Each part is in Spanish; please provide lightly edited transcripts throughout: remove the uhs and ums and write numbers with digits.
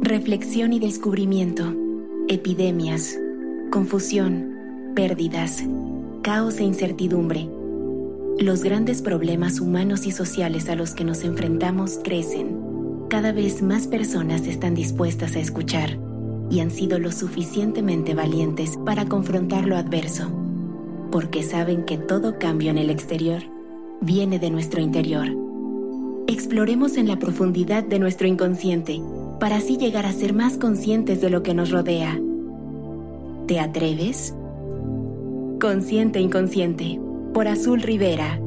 Reflexión y descubrimiento, epidemias, confusión, pérdidas, caos e incertidumbre. Los grandes problemas humanos y sociales a los que nos enfrentamos crecen. Cada vez más personas están dispuestas a escuchar y han sido lo suficientemente valientes para confrontar lo adverso, porque saben que todo cambio en el exterior viene de nuestro interior. Exploremos en la profundidad de nuestro inconsciente para así llegar a ser más conscientes de lo que nos rodea. ¿Te atreves? Consciente Inconsciente, por Azul Rivera.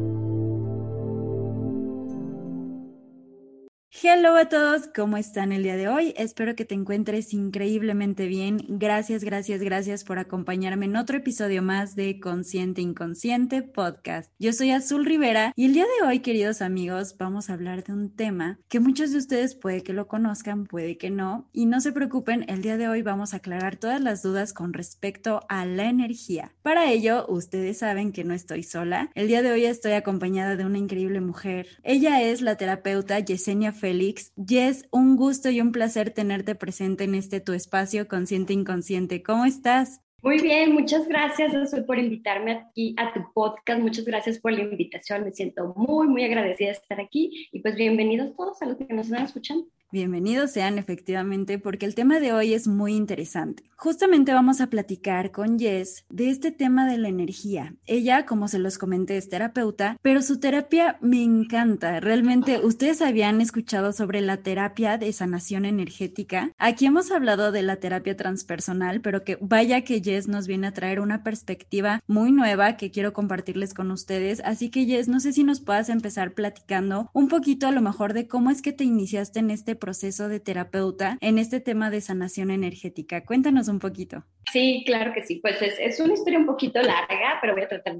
Hello a todos, ¿cómo están el día de hoy? Espero que te encuentres increíblemente bien. Gracias por acompañarme en otro episodio más de Consciente Inconsciente Podcast. Yo soy Azul Rivera y el día de hoy, queridos amigos, vamos a hablar de un tema que muchos de ustedes puede que lo conozcan, puede que no. Y no se preocupen, el día de hoy vamos a aclarar todas las dudas con respecto a la energía. Para ello, ustedes saben que no estoy sola. El día de hoy estoy acompañada de una increíble mujer. Ella es la terapeuta Yesenia Félix. Yes, un gusto y un placer tenerte presente en este tu espacio Consciente Inconsciente. ¿Cómo estás? Muy bien, muchas gracias, Azul, por invitarme aquí a tu podcast. Muchas gracias por la invitación. Me siento muy agradecida de estar aquí y pues bienvenidos todos a los que nos están escuchando. Bienvenidos sean efectivamente porque el tema de hoy es muy interesante. Justamente vamos a platicar con Yes de este tema de la energía. Ella, como se los comenté, es terapeuta, pero su terapia me encanta. Realmente, ¿ustedes habían escuchado sobre la terapia de sanación energética? Aquí hemos hablado de la terapia transpersonal, pero que vaya que Yes nos viene a traer una perspectiva muy nueva que quiero compartirles con ustedes. Así que Yes, no sé si nos puedas empezar platicando un poquito a lo mejor de cómo es que te iniciaste en este proceso de terapeuta en este tema de sanación energética. Cuéntanos un poquito. Sí, claro que sí. Pues es una historia un poquito larga, pero voy a tratar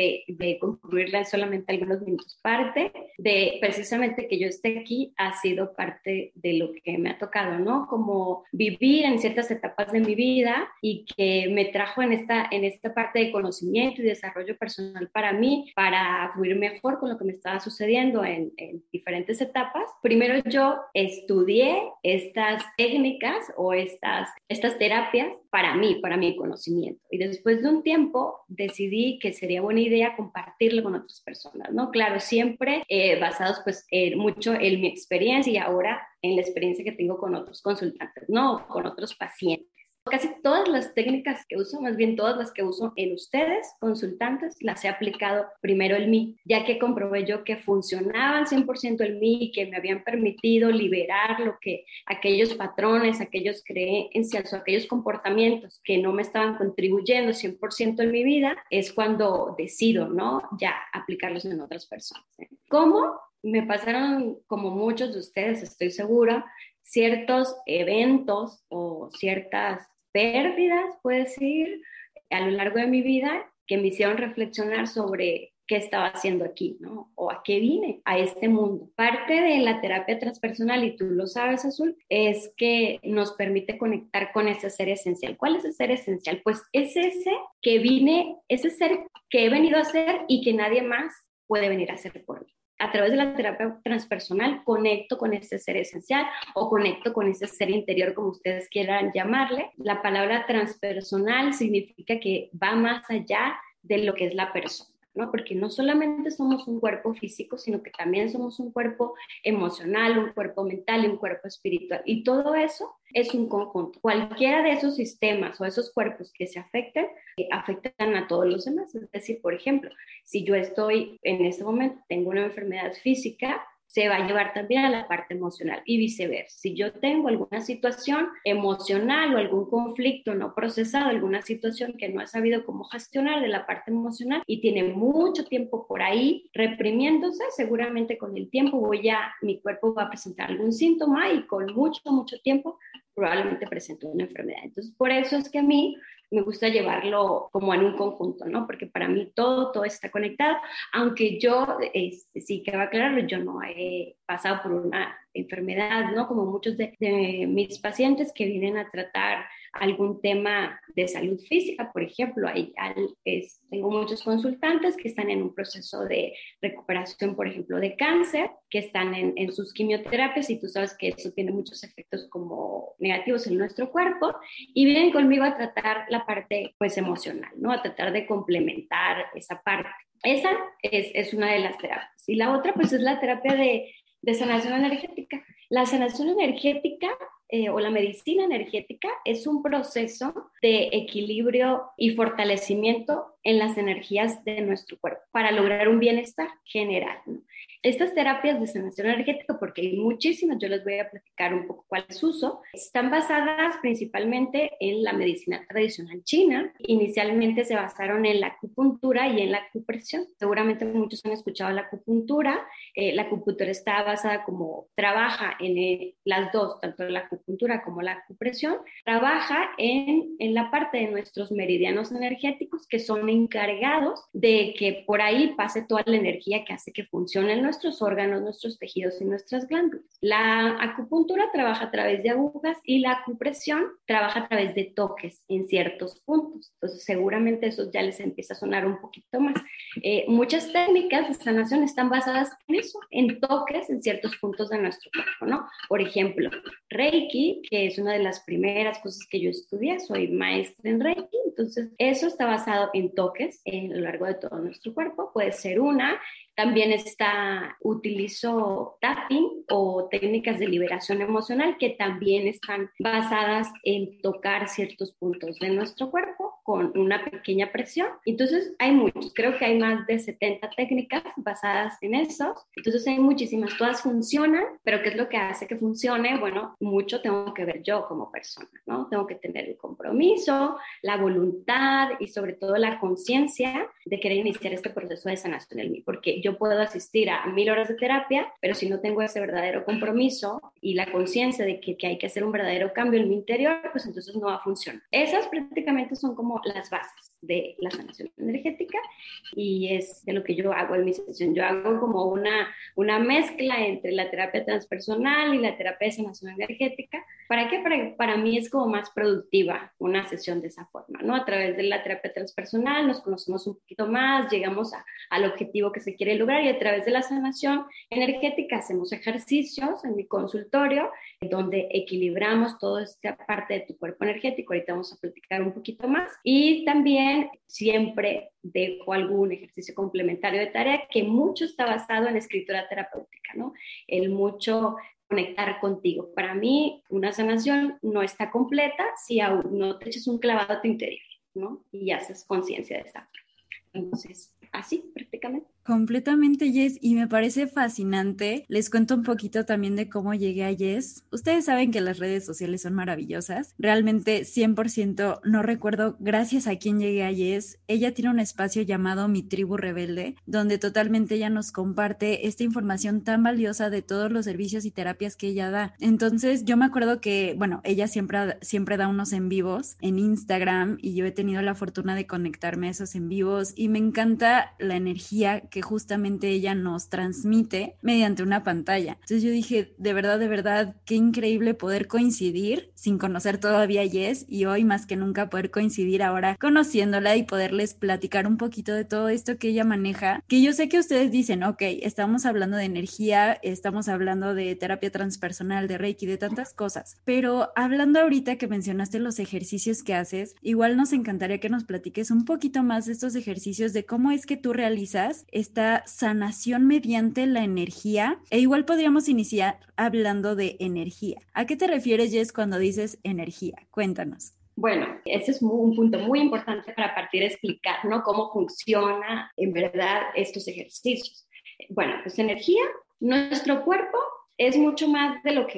de concluirla en solamente algunos minutos. Parte de precisamente que yo esté aquí ha sido parte de lo que me ha tocado, ¿no? Como vivir en ciertas etapas de mi vida y que me trajo en esta parte de conocimiento y desarrollo personal para mí, para fluir mejor con lo que me estaba sucediendo en diferentes etapas. Primero yo estudié estas técnicas o estas terapias para mi conocimiento. Y después de un tiempo decidí que sería buena idea compartirlo con otras personas, ¿no? Claro, siempre basados pues mucho en mi experiencia y ahora en la experiencia que tengo con otros consultantes, ¿no? Con otros pacientes. Casi todas las técnicas que uso, más bien todas las que uso en ustedes, consultantes, las he aplicado primero en mí, ya que comprobé yo que funcionaban 100% en mí y que me habían permitido liberar aquellos patrones, aquellos creencias o aquellos comportamientos que no me estaban contribuyendo 100% en mi vida, es cuando decido, ¿no? Ya aplicarlos en otras personas. ¿Cómo? Me pasaron, como muchos de ustedes, estoy segura, ciertos eventos o ciertas pérdidas, puedo decir, a lo largo de mi vida que me hicieron reflexionar sobre qué estaba haciendo aquí, ¿no? O a qué vine a este mundo. Parte de la terapia transpersonal, y tú lo sabes, Azul, es que nos permite conectar con ese ser esencial. ¿Cuál es ese ser esencial? Pues es ese ser que he venido a ser y que nadie más puede venir a hacer por mí. A través de la terapia transpersonal conecto con ese ser esencial o conecto con ese ser interior, como ustedes quieran llamarle. La palabra transpersonal significa que va más allá de lo que es la persona, ¿no? Porque no solamente somos un cuerpo físico, sino que también somos un cuerpo emocional, un cuerpo mental y un cuerpo espiritual. Y todo eso es un conjunto. Cualquiera de esos sistemas o esos cuerpos que se afecten a todos los demás. Es decir, por ejemplo, si yo estoy en este momento, tengo una enfermedad física, se va a llevar también a la parte emocional y viceversa. Si yo tengo alguna situación emocional o algún conflicto no procesado, alguna situación que no he sabido cómo gestionar de la parte emocional y tiene mucho tiempo por ahí reprimiéndose, seguramente con el tiempo mi cuerpo va a presentar algún síntoma y con mucho tiempo probablemente presente una enfermedad. Entonces, por eso es que a mí me gusta llevarlo como en un conjunto, ¿no? Porque para mí todo está conectado, aunque yo, sí que va a aclararlo, yo no he pasado por una enfermedad, ¿no? Como muchos de mis pacientes que vienen a tratar algún tema de salud física, por ejemplo, tengo muchos consultantes que están en un proceso de recuperación, por ejemplo, de cáncer, que están en sus quimioterapias, y tú sabes que eso tiene muchos efectos como negativos en nuestro cuerpo, y vienen conmigo a tratar la parte pues emocional, ¿no? A tratar de complementar esa parte. Esa es una de las terapias. Y la otra pues es la terapia de sanación energética. La sanación energética o la medicina energética es un proceso de equilibrio y fortalecimiento en las energías de nuestro cuerpo para lograr un bienestar general, ¿no? Estas terapias de sanación energética, porque hay muchísimas, yo les voy a platicar un poco cuál es su uso, están basadas principalmente en la medicina tradicional china. Inicialmente se basaron en la acupuntura y en la acupresión. Seguramente muchos han escuchado la acupuntura. La acupuntura está basada trabaja en las dos, tanto la acupuntura como la acupresión, trabaja en la parte de nuestros meridianos energéticos, que son encargados de que por ahí pase toda la energía que hace que funcionen nuestros órganos, nuestros tejidos y nuestras glándulas. La acupuntura trabaja a través de agujas y la acupresión trabaja a través de toques en ciertos puntos. Entonces seguramente eso ya les empieza a sonar un poquito más. Muchas técnicas de sanación están basadas en eso, en toques en ciertos puntos de nuestro cuerpo, ¿no? Por ejemplo, Reiki, que es una de las primeras cosas que yo estudié, soy maestra en Reiki, entonces eso está basado en toques a lo largo de todo nuestro cuerpo, puede ser una. También utilizo tapping o técnicas de liberación emocional, que también están basadas en tocar ciertos puntos de nuestro cuerpo con una pequeña presión. Entonces hay muchos, creo que hay más de 70 técnicas basadas en eso. Entonces hay muchísimas, todas funcionan, pero ¿qué es lo que hace que funcione? Bueno, mucho tengo que ver yo como persona, ¿no? Tengo que tener el compromiso, la voluntad y sobre todo la conciencia de querer iniciar este proceso de sanación en mí, porque yo puedo asistir a 1000 horas de terapia, pero si no tengo ese verdadero compromiso y la conciencia de que hay que hacer un verdadero cambio en mi interior, pues entonces no va a funcionar. Esas prácticamente son como las bases de la sanación energética, y es de lo que yo hago en mi sesión. Yo hago como una mezcla entre la terapia transpersonal y la terapia de sanación energética. ¿Para qué? Para mí es como más productiva una sesión de esa forma, ¿no? A través de la terapia transpersonal nos conocemos un poquito más, llegamos al objetivo que se quiere lograr, y a través de la sanación energética hacemos ejercicios en mi consultorio donde equilibramos toda esta parte de tu cuerpo energético. Ahorita vamos a platicar un poquito más, y también siempre dejo algún ejercicio complementario de tarea, que mucho está basado en escritura terapéutica, ¿no? El mucho conectar contigo. Para mí, una sanación no está completa si aún no te echas un clavado a tu interior, ¿no? Y haces conciencia de esa. Entonces, así prácticamente. Completamente, Jess, y me parece fascinante. Les cuento un poquito también de cómo llegué a Jess. Ustedes saben que las redes sociales son maravillosas. Realmente 100% no recuerdo gracias a quién llegué a Jess. Ella tiene un espacio llamado Mi Tribu Rebelde, donde totalmente ella nos comparte esta información tan valiosa de todos los servicios y terapias que ella da. Entonces yo me acuerdo que, bueno, ella siempre da unos en vivos en Instagram, y yo he tenido la fortuna de conectarme a esos en vivos, y me encanta la energía que justamente ella nos transmite mediante una pantalla. Entonces yo dije, de verdad, qué increíble poder coincidir sin conocer todavía a Jess, y hoy más que nunca poder coincidir ahora conociéndola y poderles platicar un poquito de todo esto que ella maneja, que yo sé que ustedes dicen, ok, estamos hablando de energía, estamos hablando de terapia transpersonal, de Reiki, de tantas cosas, pero hablando ahorita que mencionaste los ejercicios que haces, igual nos encantaría que nos platiques un poquito más de estos ejercicios, de cómo es que tú realizas esta sanación mediante la energía, e igual podríamos iniciar hablando de energía. ¿A qué te refieres, Jess, cuando dices energía? Cuéntanos. Bueno, ese es un punto muy importante para partir a explicar, ¿no? Cómo funciona en verdad estos ejercicios. Bueno, pues energía, nuestro cuerpo es mucho más de lo que vemos.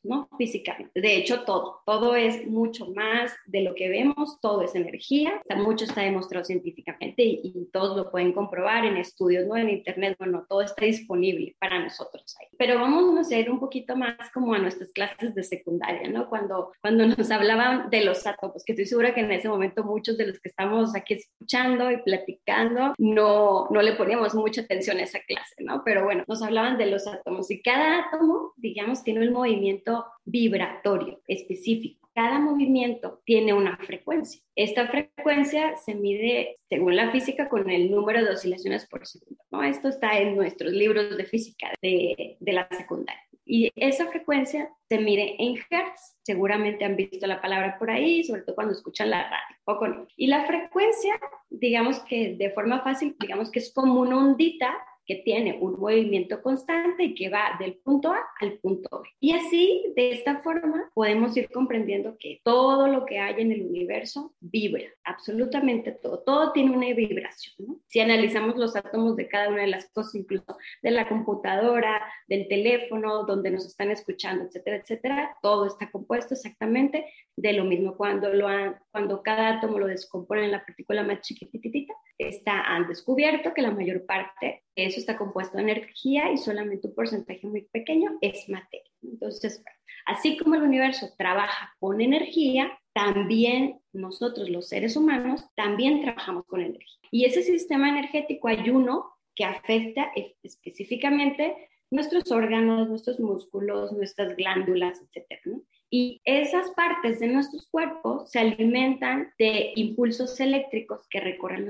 ¿no? Físicamente. De hecho, todo es mucho más de lo que vemos, todo es energía, mucho está demostrado científicamente y todos lo pueden comprobar en estudios, ¿no? En internet, bueno, todo está disponible para nosotros ahí. Pero vamos a ir un poquito más como a nuestras clases de secundaria, ¿no? Cuando nos hablaban de los átomos, que estoy segura que en ese momento muchos de los que estamos aquí escuchando y platicando no le poníamos mucha atención a esa clase, ¿no? Pero bueno, nos hablaban de los átomos y cada átomo, digamos, tiene un movimiento vibratorio específico. Cada movimiento tiene una frecuencia. Esta frecuencia se mide, según la física, con el número de oscilaciones por segundo, ¿no? Esto está en nuestros libros de física de la secundaria. Y esa frecuencia se mide en hertz. Seguramente han visto la palabra por ahí, sobre todo cuando escuchan la radio, o no. Y la frecuencia, digamos que de forma fácil, digamos que es como una ondita que tiene un movimiento constante y que va del punto A al punto B. Y así, de esta forma, podemos ir comprendiendo que todo lo que hay en el universo vibra, absolutamente todo tiene una vibración, ¿no? Si analizamos los átomos de cada una de las cosas, incluso de la computadora, del teléfono, donde nos están escuchando, etcétera, etcétera, todo está compuesto exactamente de lo mismo. Cuando cada átomo lo descompone en la partícula más chiquititita, han descubierto que la mayor parte de eso está compuesto de energía y solamente un porcentaje muy pequeño es materia. Entonces, así como el universo trabaja con energía, también nosotros los seres humanos también trabajamos con energía. Y ese sistema energético hay uno que afecta específicamente nuestros órganos, nuestros músculos, nuestras glándulas, etcétera, ¿no? Y esas partes de nuestros cuerpos se alimentan de impulsos eléctricos que recorren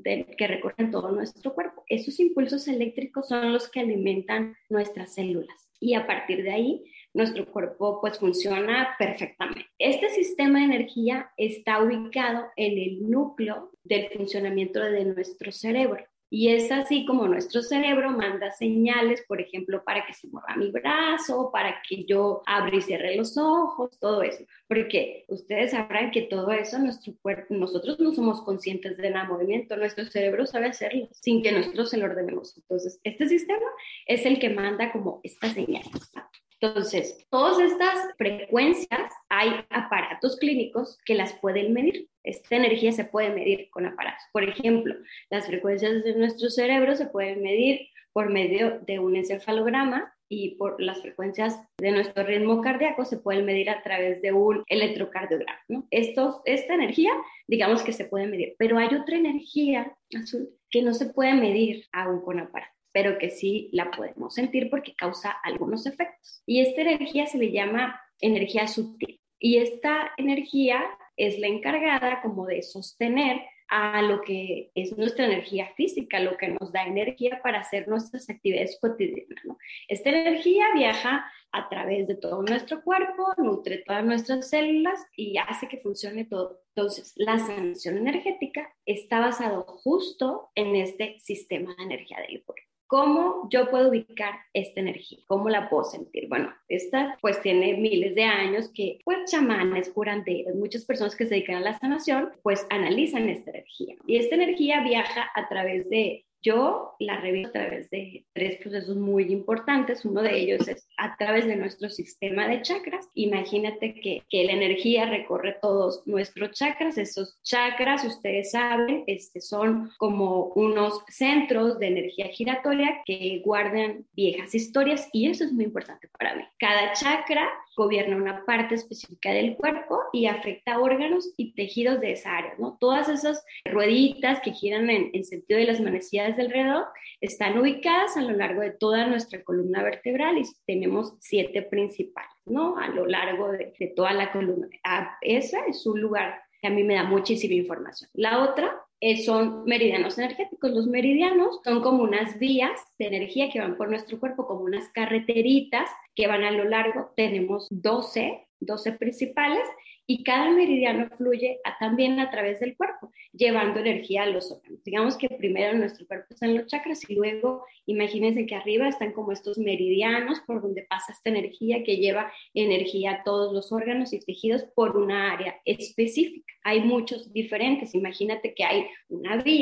todo nuestro cuerpo. Esos impulsos eléctricos son los que alimentan nuestras células. Y a partir de ahí, nuestro cuerpo pues funciona perfectamente. Este sistema de energía está ubicado en el núcleo del funcionamiento de nuestro cerebro. Y es así como nuestro cerebro manda señales, por ejemplo, para que se mueva mi brazo, para que yo abra y cierre los ojos, todo eso. Porque ustedes sabrán que todo eso, nuestro cuerpo, nosotros no somos conscientes del movimiento, nuestro cerebro sabe hacerlo sin que nosotros se lo ordenemos. Entonces, este sistema es el que manda como estas señales. Entonces, todas estas frecuencias, hay aparatos clínicos que las pueden medir. Esta energía se puede medir con aparatos. Por ejemplo, las frecuencias de nuestro cerebro se pueden medir por medio de un encefalograma y por las frecuencias de nuestro ritmo cardíaco se pueden medir a través de un electrocardiograma, ¿no? Esta energía, digamos que se puede medir, pero hay otra energía azul que no se puede medir aún con aparatos, pero que sí la podemos sentir porque causa algunos efectos. Y esta energía se le llama energía sutil. Y esta energía es la encargada como de sostener a lo que es nuestra energía física, lo que nos da energía para hacer nuestras actividades cotidianas, ¿no? Esta energía viaja a través de todo nuestro cuerpo, nutre todas nuestras células y hace que funcione todo. Entonces, la sanación energética está basada justo en este sistema de energía del cuerpo. ¿Cómo yo puedo ubicar esta energía? ¿Cómo la puedo sentir? Bueno, esta pues tiene miles de años que pues chamanes, curanderos, muchas personas que se dedican a la sanación pues analizan esta energía. Y esta energía viaja a través de, yo la reviso a través de 3 procesos muy importantes. Uno de ellos es a través de nuestro sistema de chakras. Imagínate que la energía recorre todos nuestros chakras. Esos chakras, ustedes saben, son como unos centros de energía giratoria que guardan viejas historias y eso es muy importante para mí. Cada chakra gobierna una parte específica del cuerpo y afecta órganos y tejidos de esa área, ¿no? Todas esas rueditas que giran en sentido de las manecillas del reloj están ubicadas a lo largo de toda nuestra columna vertebral y tenemos 7 principales, ¿no? A lo largo de toda la columna. Ese es un lugar que a mí me da muchísima información. La otra son meridianos energéticos. Los meridianos son como unas vías de energía que van por nuestro cuerpo, como unas carreteritas que van a lo largo. Tenemos 12 principales y cada meridiano fluye también a través del cuerpo, llevando energía a los órganos. Digamos que primero en nuestro cuerpo están los chakras y luego imagínense que arriba están como estos meridianos por donde pasa esta energía que lleva energía a todos los órganos y tejidos por una área específica. Hay muchos diferentes. Imagínate que hay una vía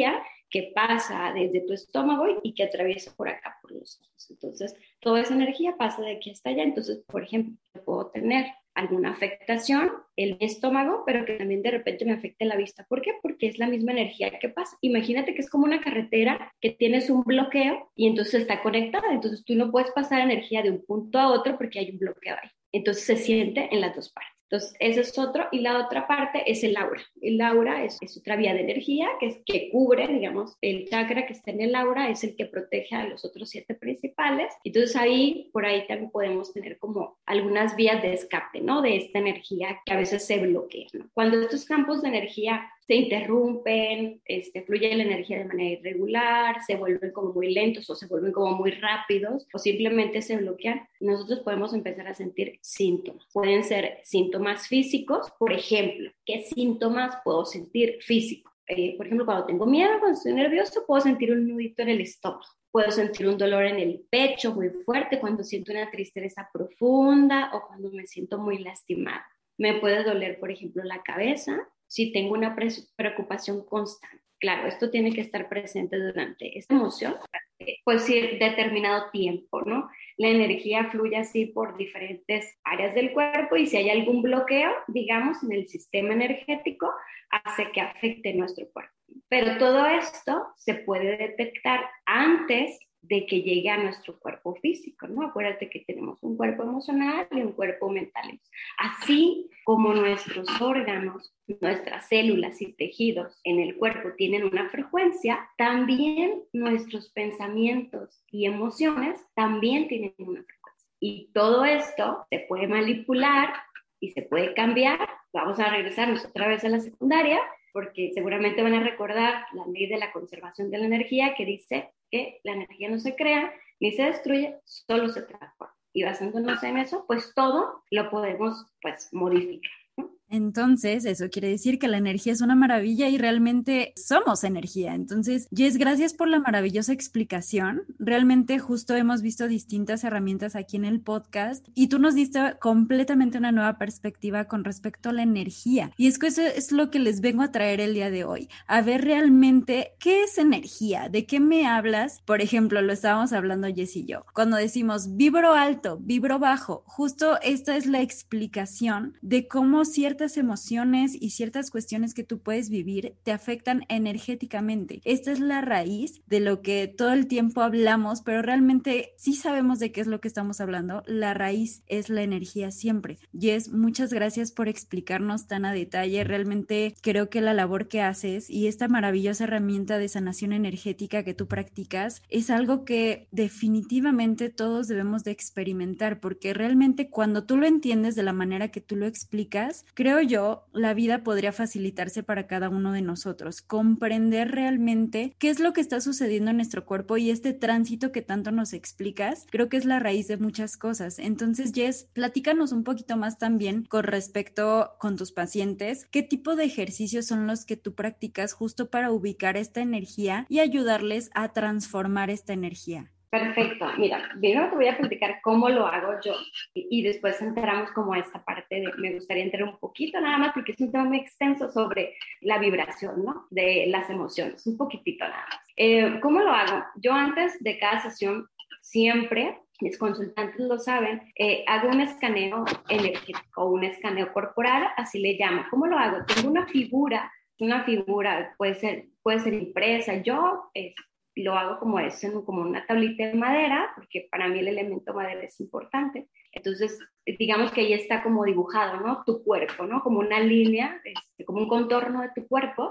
que pasa desde tu estómago y que atraviesa por acá, por los ojos. Entonces, toda esa energía pasa de aquí hasta allá. Entonces, por ejemplo, yo puedo tener alguna afectación en mi estómago, pero que también de repente me afecte la vista. ¿Por qué? Porque es la misma energía que pasa. Imagínate que es como una carretera que tienes un bloqueo y entonces está conectada. Entonces tú no puedes pasar energía de un punto a otro porque hay un bloqueo ahí. Entonces se siente en las dos partes. Entonces, ese es otro. Y la otra parte es el aura. El aura es otra vía de energía que cubre, digamos, el chakra que está en el aura es el que protege a los otros 7 principales. Entonces, por ahí también podemos tener como algunas vías de escape, ¿no? De esta energía que a veces se bloquea, ¿no? Cuando estos campos de energía se interrumpen, fluye la energía de manera irregular, se vuelven como muy lentos o se vuelven como muy rápidos o simplemente se bloquean, nosotros podemos empezar a sentir síntomas. Pueden ser síntomas físicos, por ejemplo, ¿qué síntomas puedo sentir físicos? Por ejemplo, cuando tengo miedo, cuando estoy nervioso, puedo sentir un nudito en el estómago. Puedo sentir un dolor en el pecho muy fuerte cuando siento una tristeza profunda o cuando me siento muy lastimada. Me puede doler, por ejemplo, la cabeza si tengo una preocupación constante. Claro, esto tiene que estar presente durante esta emoción, pues determinado tiempo, ¿no? La energía fluye así por diferentes áreas del cuerpo y si hay algún bloqueo, digamos, en el sistema energético, hace que afecte nuestro cuerpo. Pero todo esto se puede detectar antes de que llegue a nuestro cuerpo físico, ¿no? Acuérdate que tenemos un cuerpo emocional y un cuerpo mental. Así como nuestros órganos, nuestras células y tejidos en el cuerpo tienen una frecuencia, también nuestros pensamientos y emociones también tienen una frecuencia. Y todo esto se puede manipular y se puede cambiar. Vamos a regresarnos otra vez a la secundaria, porque seguramente van a recordar la ley de la conservación de la energía que dice que la energía no se crea ni se destruye, solo se transforma. Y basándonos en eso, pues todo lo podemos pues modificar. Entonces, eso quiere decir que la energía es una maravilla y realmente somos energía. Entonces, Jess, gracias por la maravillosa explicación. Realmente justo hemos visto distintas herramientas aquí en el podcast y tú nos diste completamente una nueva perspectiva con respecto a la energía. Y es que eso es lo que les vengo a traer el día de hoy, a ver realmente qué es energía, de qué me hablas. Por ejemplo, lo estábamos hablando Jess y yo. Cuando decimos vibro alto, vibro bajo, justo esta es la explicación de cómo ciertas emociones y ciertas cuestiones que tú puedes vivir te afectan energéticamente. Esta es la raíz de lo que todo el tiempo hablamos, pero realmente sí sabemos de qué es lo que estamos hablando. La raíz es la energía siempre. Jess, muchas gracias por explicarnos tan a detalle. Realmente creo que la labor que haces y esta maravillosa herramienta de sanación energética que tú practicas es algo que definitivamente todos debemos de experimentar, porque realmente cuando tú lo entiendes de la manera que tú lo explicas, creo yo, la vida podría facilitarse para cada uno de nosotros, comprender realmente qué es lo que está sucediendo en nuestro cuerpo y este tránsito que tanto nos explicas, creo que es la raíz de muchas cosas. Entonces, Jess, platícanos un poquito más también con respecto con tus pacientes, qué tipo de ejercicios son los que tú practicas justo para ubicar esta energía y ayudarles a transformar esta energía. Perfecto. Mira, primero te voy a platicar cómo lo hago yo y después entramos como a esta parte me gustaría entrar un poquito nada más porque es un tema muy extenso sobre la vibración, ¿no? De las emociones, un poquitito nada más. ¿Cómo lo hago? Yo antes de cada sesión siempre, mis consultantes lo saben, hago un escaneo energético, un escaneo corporal, así le llamo. ¿Cómo lo hago? Tengo una figura puede ser impresa. Yo lo hago como una tablita de madera, porque para mí el elemento madera es importante. Entonces, digamos que ahí está como dibujado, ¿no? Tu cuerpo, ¿no? Como una línea, como un contorno de tu cuerpo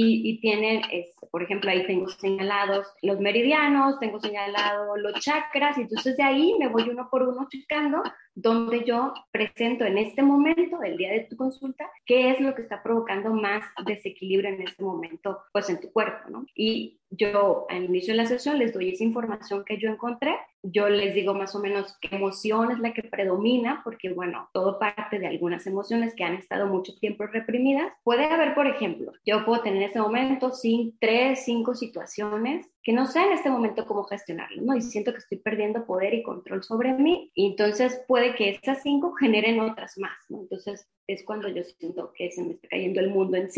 y tiene, por ejemplo, ahí tengo señalados los meridianos, tengo señalados los chakras y entonces de ahí me voy uno por uno checando donde yo presento en este momento, el día de tu consulta, qué es lo que está provocando más desequilibrio en este momento, pues en tu cuerpo, ¿no? Y yo al inicio de la sesión les doy esa información que yo encontré, yo les digo más o menos qué emoción es la que predomina, porque bueno, todo parte de algunas emociones que han estado mucho tiempo reprimidas. Puede haber, por ejemplo, yo puedo tener en ese momento 3, 5 situaciones que no sé en este momento cómo gestionarlo, ¿no? Y siento que estoy perdiendo poder y control sobre mí, y entonces puede que esas 5 generen otras más, ¿no? Entonces es cuando yo siento que se me está cayendo el mundo encima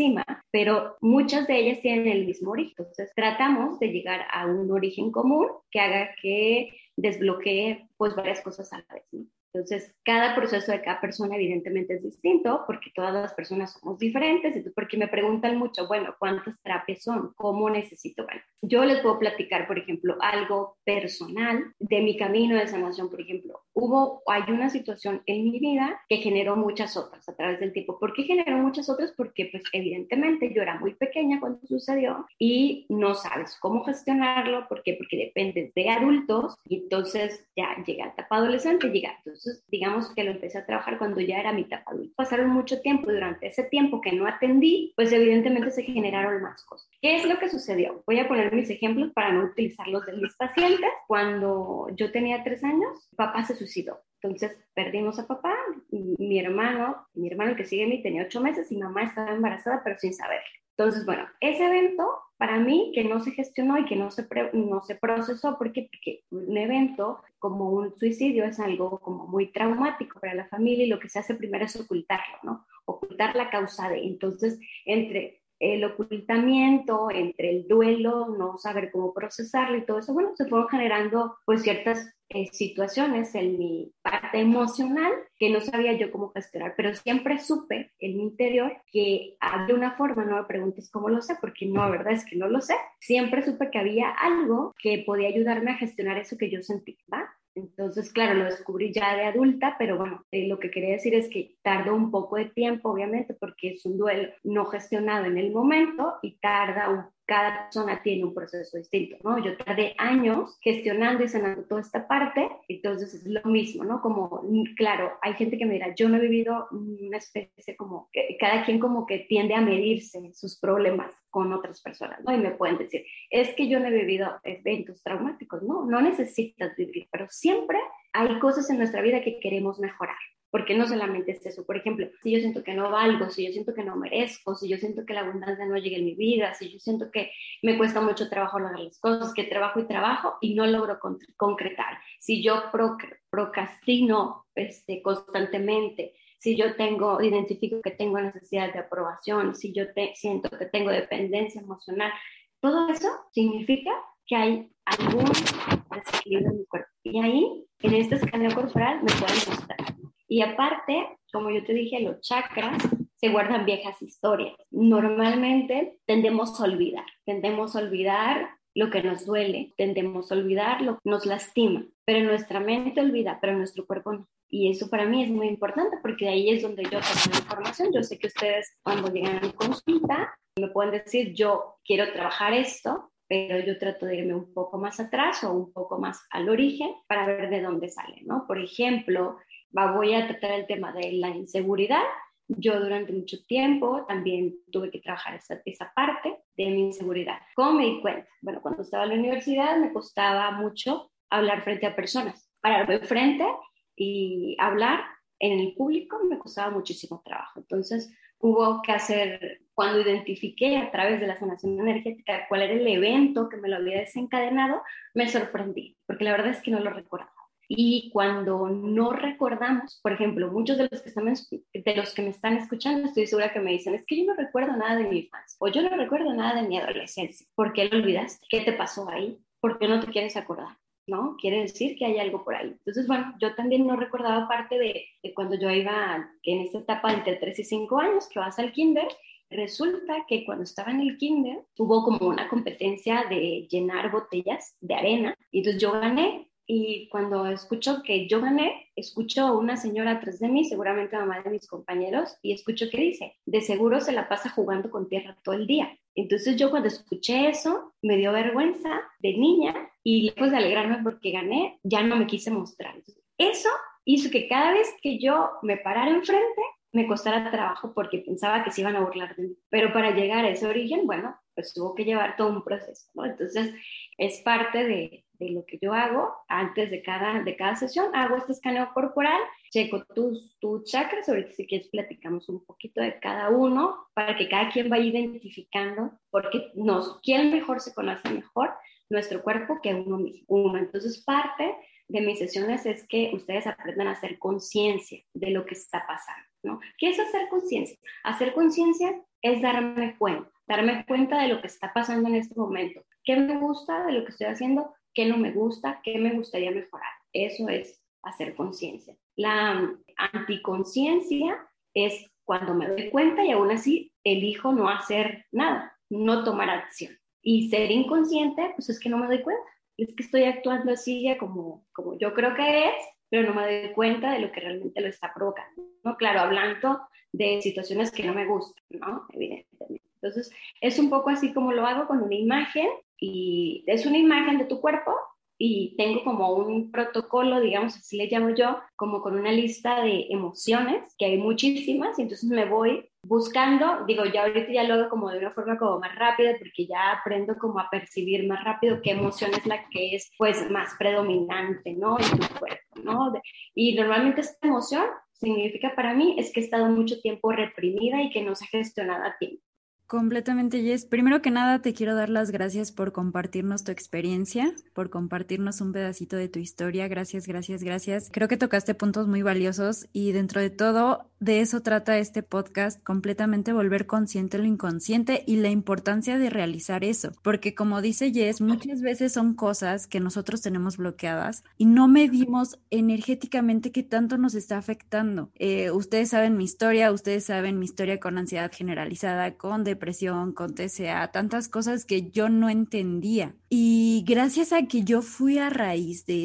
pero muchas de ellas tienen el mismo origen. Entonces tratamos de llegar a un origen común que haga que desbloquee pues varias cosas a la vez, ¿no? Entonces, cada proceso de cada persona evidentemente es distinto porque todas las personas somos diferentes. Entonces, porque me preguntan mucho, bueno, ¿cuántas terapias son? ¿Cómo necesito? Bueno, yo les puedo platicar, por ejemplo, algo personal de mi camino de sanación, por ejemplo. Hay una situación en mi vida que generó muchas otras a través del tiempo. ¿Por qué generó muchas otras? Porque, pues, evidentemente yo era muy pequeña cuando sucedió y no sabes cómo gestionarlo. ¿Por qué? Porque dependes de adultos y entonces ya llega la etapa adolescente, entonces digamos que lo empecé a trabajar cuando ya era mi etapa adulta. Pasaron mucho tiempo y durante ese tiempo que no atendí, pues evidentemente se generaron más cosas. ¿Qué es lo que sucedió? Voy a poner mis ejemplos para no utilizar los de mis pacientes. Cuando yo tenía 3 años, papá se suicidó. Entonces perdimos a papá, mi hermano que sigue a mí tenía 8 meses y mamá estaba embarazada pero sin saberlo. Entonces, bueno, ese evento para mí que no se gestionó y que no se procesó, ¿por qué? Porque un evento como un suicidio es algo como muy traumático para la familia y lo que se hace primero es ocultarlo, ¿no? Ocultar la causa de. Entonces, entre el ocultamiento, entre el duelo, no saber cómo procesarlo y todo eso, bueno, se fueron generando pues ciertas situaciones en mi parte emocional que no sabía yo cómo gestionar, pero siempre supe en mi interior que había una forma, no me preguntes cómo lo sé, porque no, la verdad es que no lo sé, siempre supe que había algo que podía ayudarme a gestionar eso que yo sentí, ¿va? Entonces, claro, lo descubrí ya de adulta, pero bueno, lo que quería decir es que tardó un poco de tiempo, obviamente, porque es un duelo no gestionado en el momento y cada persona tiene un proceso distinto, ¿no? Yo tardé años gestionando y sanando toda esta parte, entonces es lo mismo, ¿no? Como, claro, hay gente que me dirá, yo no he vivido una especie como que cada quien como que tiende a medirse sus problemas con otras personas, ¿no? Y me pueden decir, es que yo no he vivido eventos traumáticos, ¿no? No necesitas vivir, pero siempre hay cosas en nuestra vida que queremos mejorar. Porque no solamente es eso, por ejemplo, si yo siento que no valgo, si yo siento que no merezco, si yo siento que la abundancia no llega en mi vida, si yo siento que me cuesta mucho trabajo lograr las cosas, que trabajo y no logro concretar, si yo procrastino constantemente, si yo identifico que tengo necesidad de aprobación, si yo siento que tengo dependencia emocional, todo eso significa que hay algún desequilibrio en mi cuerpo. Y ahí, en este escaneo corporal, me pueden mostrar. Y aparte, como yo te dije, los chakras se guardan viejas historias. Normalmente tendemos a olvidar lo que nos duele, tendemos a olvidar lo que nos lastima, pero nuestra mente olvida, pero nuestro cuerpo no. Y eso para mí es muy importante porque de ahí es donde yo tomo la información. Yo sé que ustedes cuando llegan a mi consulta me pueden decir, yo quiero trabajar esto, pero yo trato de irme un poco más atrás o un poco más al origen para ver de dónde sale, ¿no? Por ejemplo, voy a tratar el tema de la inseguridad. Yo durante mucho tiempo también tuve que trabajar esa parte de mi inseguridad. ¿Cómo me di cuenta? Bueno, cuando estaba en la universidad me costaba mucho hablar frente a personas. Pararme frente y hablar en el público me costaba muchísimo trabajo. Entonces hubo que hacer, cuando identifiqué a través de la sanación energética cuál era el evento que me lo había desencadenado, me sorprendí, porque la verdad es que no lo recordaba. Y cuando no recordamos, por ejemplo, muchos de los que me están escuchando, estoy segura que me dicen, es que yo no recuerdo nada de mi infancia, o yo no recuerdo nada de mi adolescencia. ¿Por qué lo olvidaste? ¿Qué te pasó ahí? ¿Por qué no te quieres acordar? ¿No? Quiere decir que hay algo por ahí. Entonces, bueno, yo también no recordaba parte de cuando yo iba, que en esta etapa entre 3 y 5 años, que vas al kinder. Resulta que cuando estaba en el kinder, hubo como una competencia de llenar botellas de arena, y entonces yo gané. Y cuando escucho que yo gané, escucho a una señora atrás de mí, seguramente mamá de mis compañeros, y escucho que dice, de seguro se la pasa jugando con tierra todo el día. Entonces yo cuando escuché eso, me dio vergüenza de niña y lejos de alegrarme porque gané, ya no me quise mostrar. Entonces, eso hizo que cada vez que yo me parara enfrente, me costara trabajo porque pensaba que se iban a burlar de mí. Pero para llegar a ese origen, bueno, pues tuvo que llevar todo un proceso, ¿no? Entonces, es parte de lo que yo hago antes de cada sesión. Hago este escaneo corporal, checo tus chakras, ahorita si quieres platicamos un poquito de cada uno para que cada quien vaya identificando, porque ¿quién mejor se conoce mejor? Nuestro cuerpo que uno mismo. Entonces, parte de mis sesiones es que ustedes aprendan a hacer conciencia de lo que está pasando. ¿no? ¿Qué es hacer conciencia? Hacer conciencia es darme cuenta de lo que está pasando en este momento. ¿Qué me gusta de lo que estoy haciendo? ¿Qué no me gusta? ¿Qué me gustaría mejorar? Eso es hacer conciencia. La anticonciencia es cuando me doy cuenta y aún así elijo no hacer nada, no tomar acción. Y ser inconsciente, pues es que no me doy cuenta. Es que estoy actuando así ya como yo creo que es, pero no me doy cuenta de lo que realmente lo está provocando, ¿no? Claro, hablando de situaciones que no me gustan, ¿no? Evidentemente. Entonces, es un poco así como lo hago con una imagen, y es una imagen de tu cuerpo, y tengo como un protocolo, digamos, así le llamo yo, como con una lista de emociones, que hay muchísimas, y entonces me voy buscando, digo, ya ahorita ya lo hago como de una forma como más rápida, porque ya aprendo como a percibir más rápido qué emoción es la que es, pues, más predominante, ¿no? En tu cuerpo, ¿no? Y normalmente esta emoción significa para mí es que he estado mucho tiempo reprimida y que no se ha gestionado a tiempo. Completamente, Jess. Primero que nada, te quiero dar las gracias por compartirnos tu experiencia, por compartirnos un pedacito de tu historia. Gracias, gracias, gracias. Creo que tocaste puntos muy valiosos y dentro de todo, de eso trata este podcast, completamente volver consciente lo inconsciente y la importancia de realizar eso. Porque como dice Jess, muchas veces son cosas que nosotros tenemos bloqueadas y no medimos energéticamente qué tanto nos está afectando. Ustedes saben mi historia con ansiedad generalizada, con depresión, con TCA, tantas cosas que yo no entendía. Y gracias a que yo fui a raíz de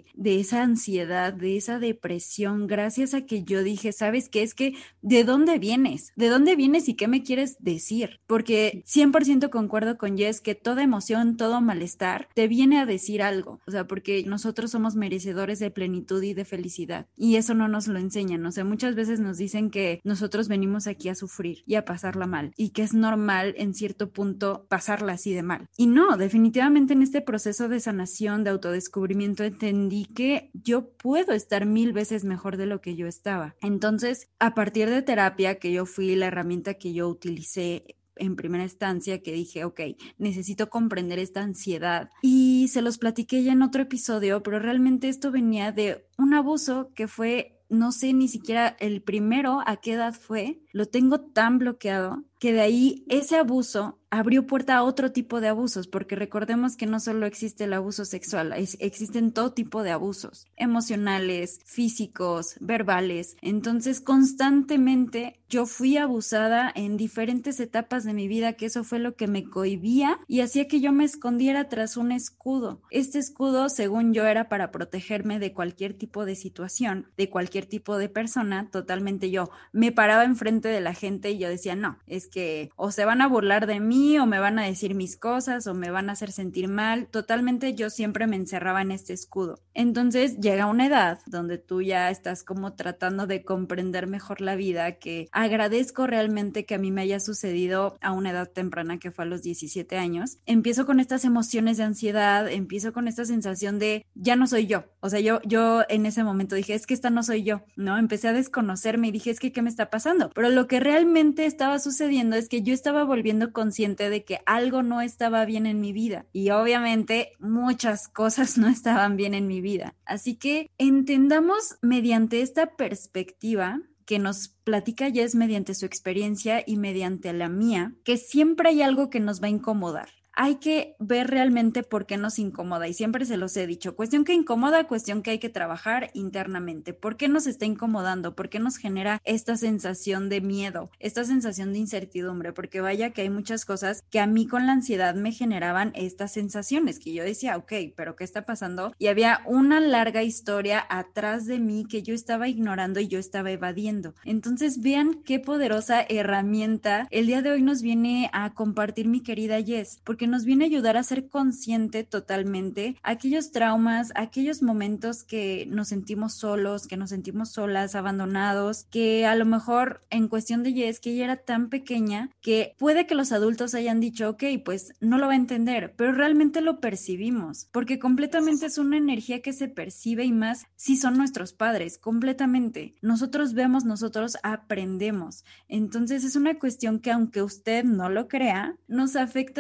esa ansiedad, de esa depresión, gracias a que yo dije, ¿sabes qué? Es que, ¿de dónde vienes? ¿De dónde vienes y qué me quieres decir? Porque 100% concuerdo con Jess que toda emoción, todo malestar te viene a decir algo. O sea, porque nosotros somos merecedores de plenitud y de felicidad. Y eso no nos lo enseñan. O sea, muchas veces nos dicen que nosotros venimos aquí a sufrir y a pasarla mal. Y que es normal en cierto punto pasarla así de mal. Y no, definitivamente en este proceso de sanación, de autodescubrimiento, entendí que yo puedo estar 1000 veces mejor de lo que yo estaba. Entonces, a partir de terapia que yo fui, la herramienta que yo utilicé en primera instancia, que dije, ok, necesito comprender esta ansiedad. Y se los platiqué ya en otro episodio, pero realmente esto venía de un abuso que fue, no sé ni siquiera el primero a qué edad fue, lo tengo tan bloqueado que de ahí ese abuso abrió puerta a otro tipo de abusos, porque recordemos que no solo existe el abuso sexual, existen todo tipo de abusos, emocionales, físicos, verbales. Entonces, constantemente yo fui abusada en diferentes etapas de mi vida, que eso fue lo que me cohibía y hacía que yo me escondiera tras un escudo. Este escudo, según yo, era para protegerme de cualquier tipo de situación, de cualquier tipo de persona. Totalmente yo me paraba enfrente de la gente y yo decía, no, es que o se van a burlar de mí o me van a decir mis cosas o me van a hacer sentir mal. Totalmente yo siempre me encerraba en este escudo. Entonces llega una edad donde tú ya estás como tratando de comprender mejor la vida, que agradezco realmente que a mí me haya sucedido a una edad temprana, que fue a los 17 años. Empiezo con estas emociones de ansiedad, empiezo con esta sensación de ya no soy yo. O sea, yo en ese momento dije, es que esta no soy yo, ¿no? Empecé a desconocerme y dije, es que ¿qué me está pasando? Pero lo que realmente estaba sucediendo es que yo estaba volviendo consciente de que algo no estaba bien en mi vida y obviamente muchas cosas no estaban bien en mi vida. Así que entendamos mediante esta perspectiva que nos platica Jess mediante su experiencia y mediante la mía, que siempre hay algo que nos va a incomodar. Hay que ver realmente por qué nos incomoda y siempre se los he dicho, cuestión que incomoda, cuestión que hay que trabajar internamente. ¿Por qué nos está incomodando? ¿Por qué nos genera esta sensación de miedo, esta sensación de incertidumbre? Porque vaya que hay muchas cosas que a mí con la ansiedad me generaban estas sensaciones, que yo decía, ok, pero ¿qué está pasando? Y había una larga historia atrás de mí que yo estaba ignorando y yo estaba evadiendo. Entonces vean qué poderosa herramienta el día de hoy nos viene a compartir mi querida Jess, porque nos viene a ayudar a ser consciente totalmente aquellos traumas, aquellos momentos que nos sentimos solos, que nos sentimos solas, abandonados, que a lo mejor en cuestión de Jess, que ella era tan pequeña que puede que los adultos hayan dicho, ok, pues no lo va a entender, pero realmente lo percibimos, porque completamente es una energía que se percibe y más si son nuestros padres, completamente. Nosotros vemos, nosotros aprendemos. Entonces es una cuestión que aunque usted no lo crea, nos afecta de una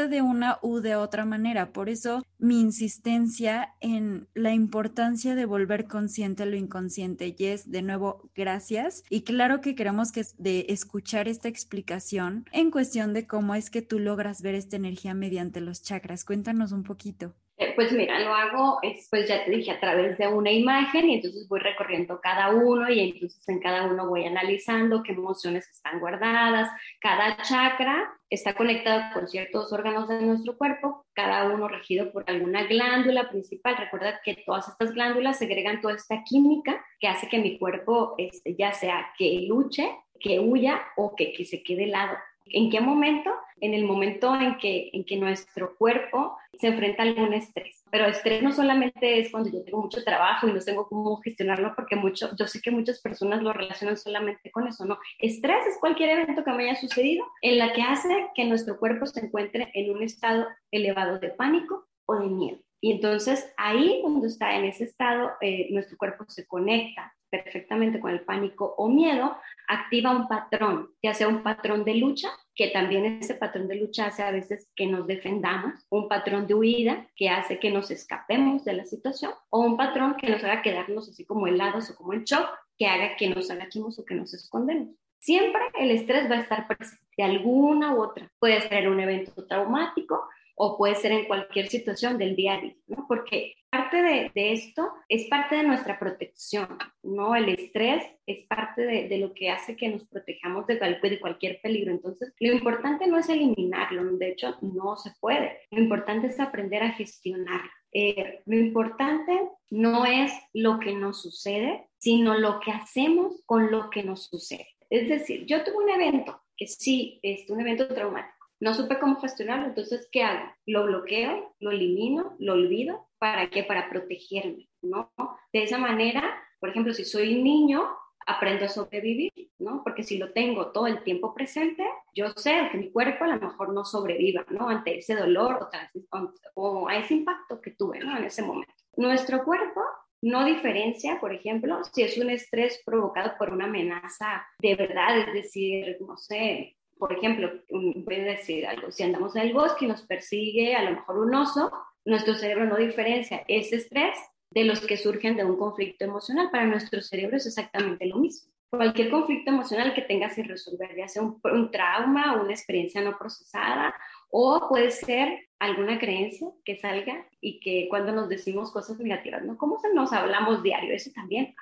una u de otra manera. Por eso mi insistencia en la importancia de volver consciente lo inconsciente. Jess, de nuevo, gracias. Y claro que queremos de escuchar esta explicación en cuestión de cómo es que tú logras ver esta energía mediante los chakras. Cuéntanos un poquito. Pues mira, lo hago, pues ya te dije, a través de una imagen, y entonces voy recorriendo cada uno y entonces en cada uno voy analizando qué emociones están guardadas. Cada chakra está conectado con ciertos órganos de nuestro cuerpo, cada uno regido por alguna glándula principal. Recuerda que todas estas glándulas segregan toda esta química que hace que mi cuerpo, ya sea que luche, que huya o que se quede helado. ¿En qué momento? En el momento en que nuestro cuerpo se enfrenta a algún estrés. Pero estrés no solamente es cuando yo tengo mucho trabajo y no tengo cómo gestionarlo, porque yo sé que muchas personas lo relacionan solamente con eso, ¿no? Estrés es cualquier evento que me haya sucedido en la que hace que nuestro cuerpo se encuentre en un estado elevado de pánico o de miedo. Y entonces ahí, cuando está en ese estado, nuestro cuerpo se conecta perfectamente con el pánico o miedo, activa un patrón, ya sea un patrón de lucha, que también ese patrón de lucha hace a veces que nos defendamos, un patrón de huida que hace que nos escapemos de la situación, o un patrón que nos haga quedarnos así como helados o como en shock, que haga que nos agachemos o que nos escondemos. Siempre el estrés va a estar presente de alguna u otra. Puede ser un evento traumático, o puede ser en cualquier situación del día a día, ¿no? Porque parte de esto es parte de nuestra protección, ¿no? El estrés es parte de lo que hace que nos protejamos de cualquier peligro. Entonces, lo importante no es eliminarlo, de hecho, no se puede. Lo importante es aprender a gestionarlo. Lo importante no es lo que nos sucede, sino lo que hacemos con lo que nos sucede. Es decir, yo tuve un evento que sí, un evento traumático. No supe cómo gestionarlo, entonces, ¿qué hago? Lo bloqueo, lo elimino, lo olvido. ¿Para qué? Para protegerme, ¿no? De esa manera, por ejemplo, si soy niño, aprendo a sobrevivir, ¿no? Porque si lo tengo todo el tiempo presente, yo sé que mi cuerpo a lo mejor no sobreviva, ¿no? Ante ese dolor o a ese impacto que tuve, ¿no? En ese momento. Nuestro cuerpo no diferencia, por ejemplo, si es un estrés provocado por una amenaza de verdad, es decir, no sé, por ejemplo, voy a decir algo, si andamos en el bosque y nos persigue a lo mejor un oso, nuestro cerebro no diferencia ese estrés de los que surgen de un conflicto emocional. Para nuestro cerebro es exactamente lo mismo. Cualquier conflicto emocional que tengas sin resolver, ya sea un trauma, una experiencia no procesada, o puede ser alguna creencia que salga y que cuando nos decimos cosas negativas, ¿no? ¿Cómo nos hablamos diario? Eso también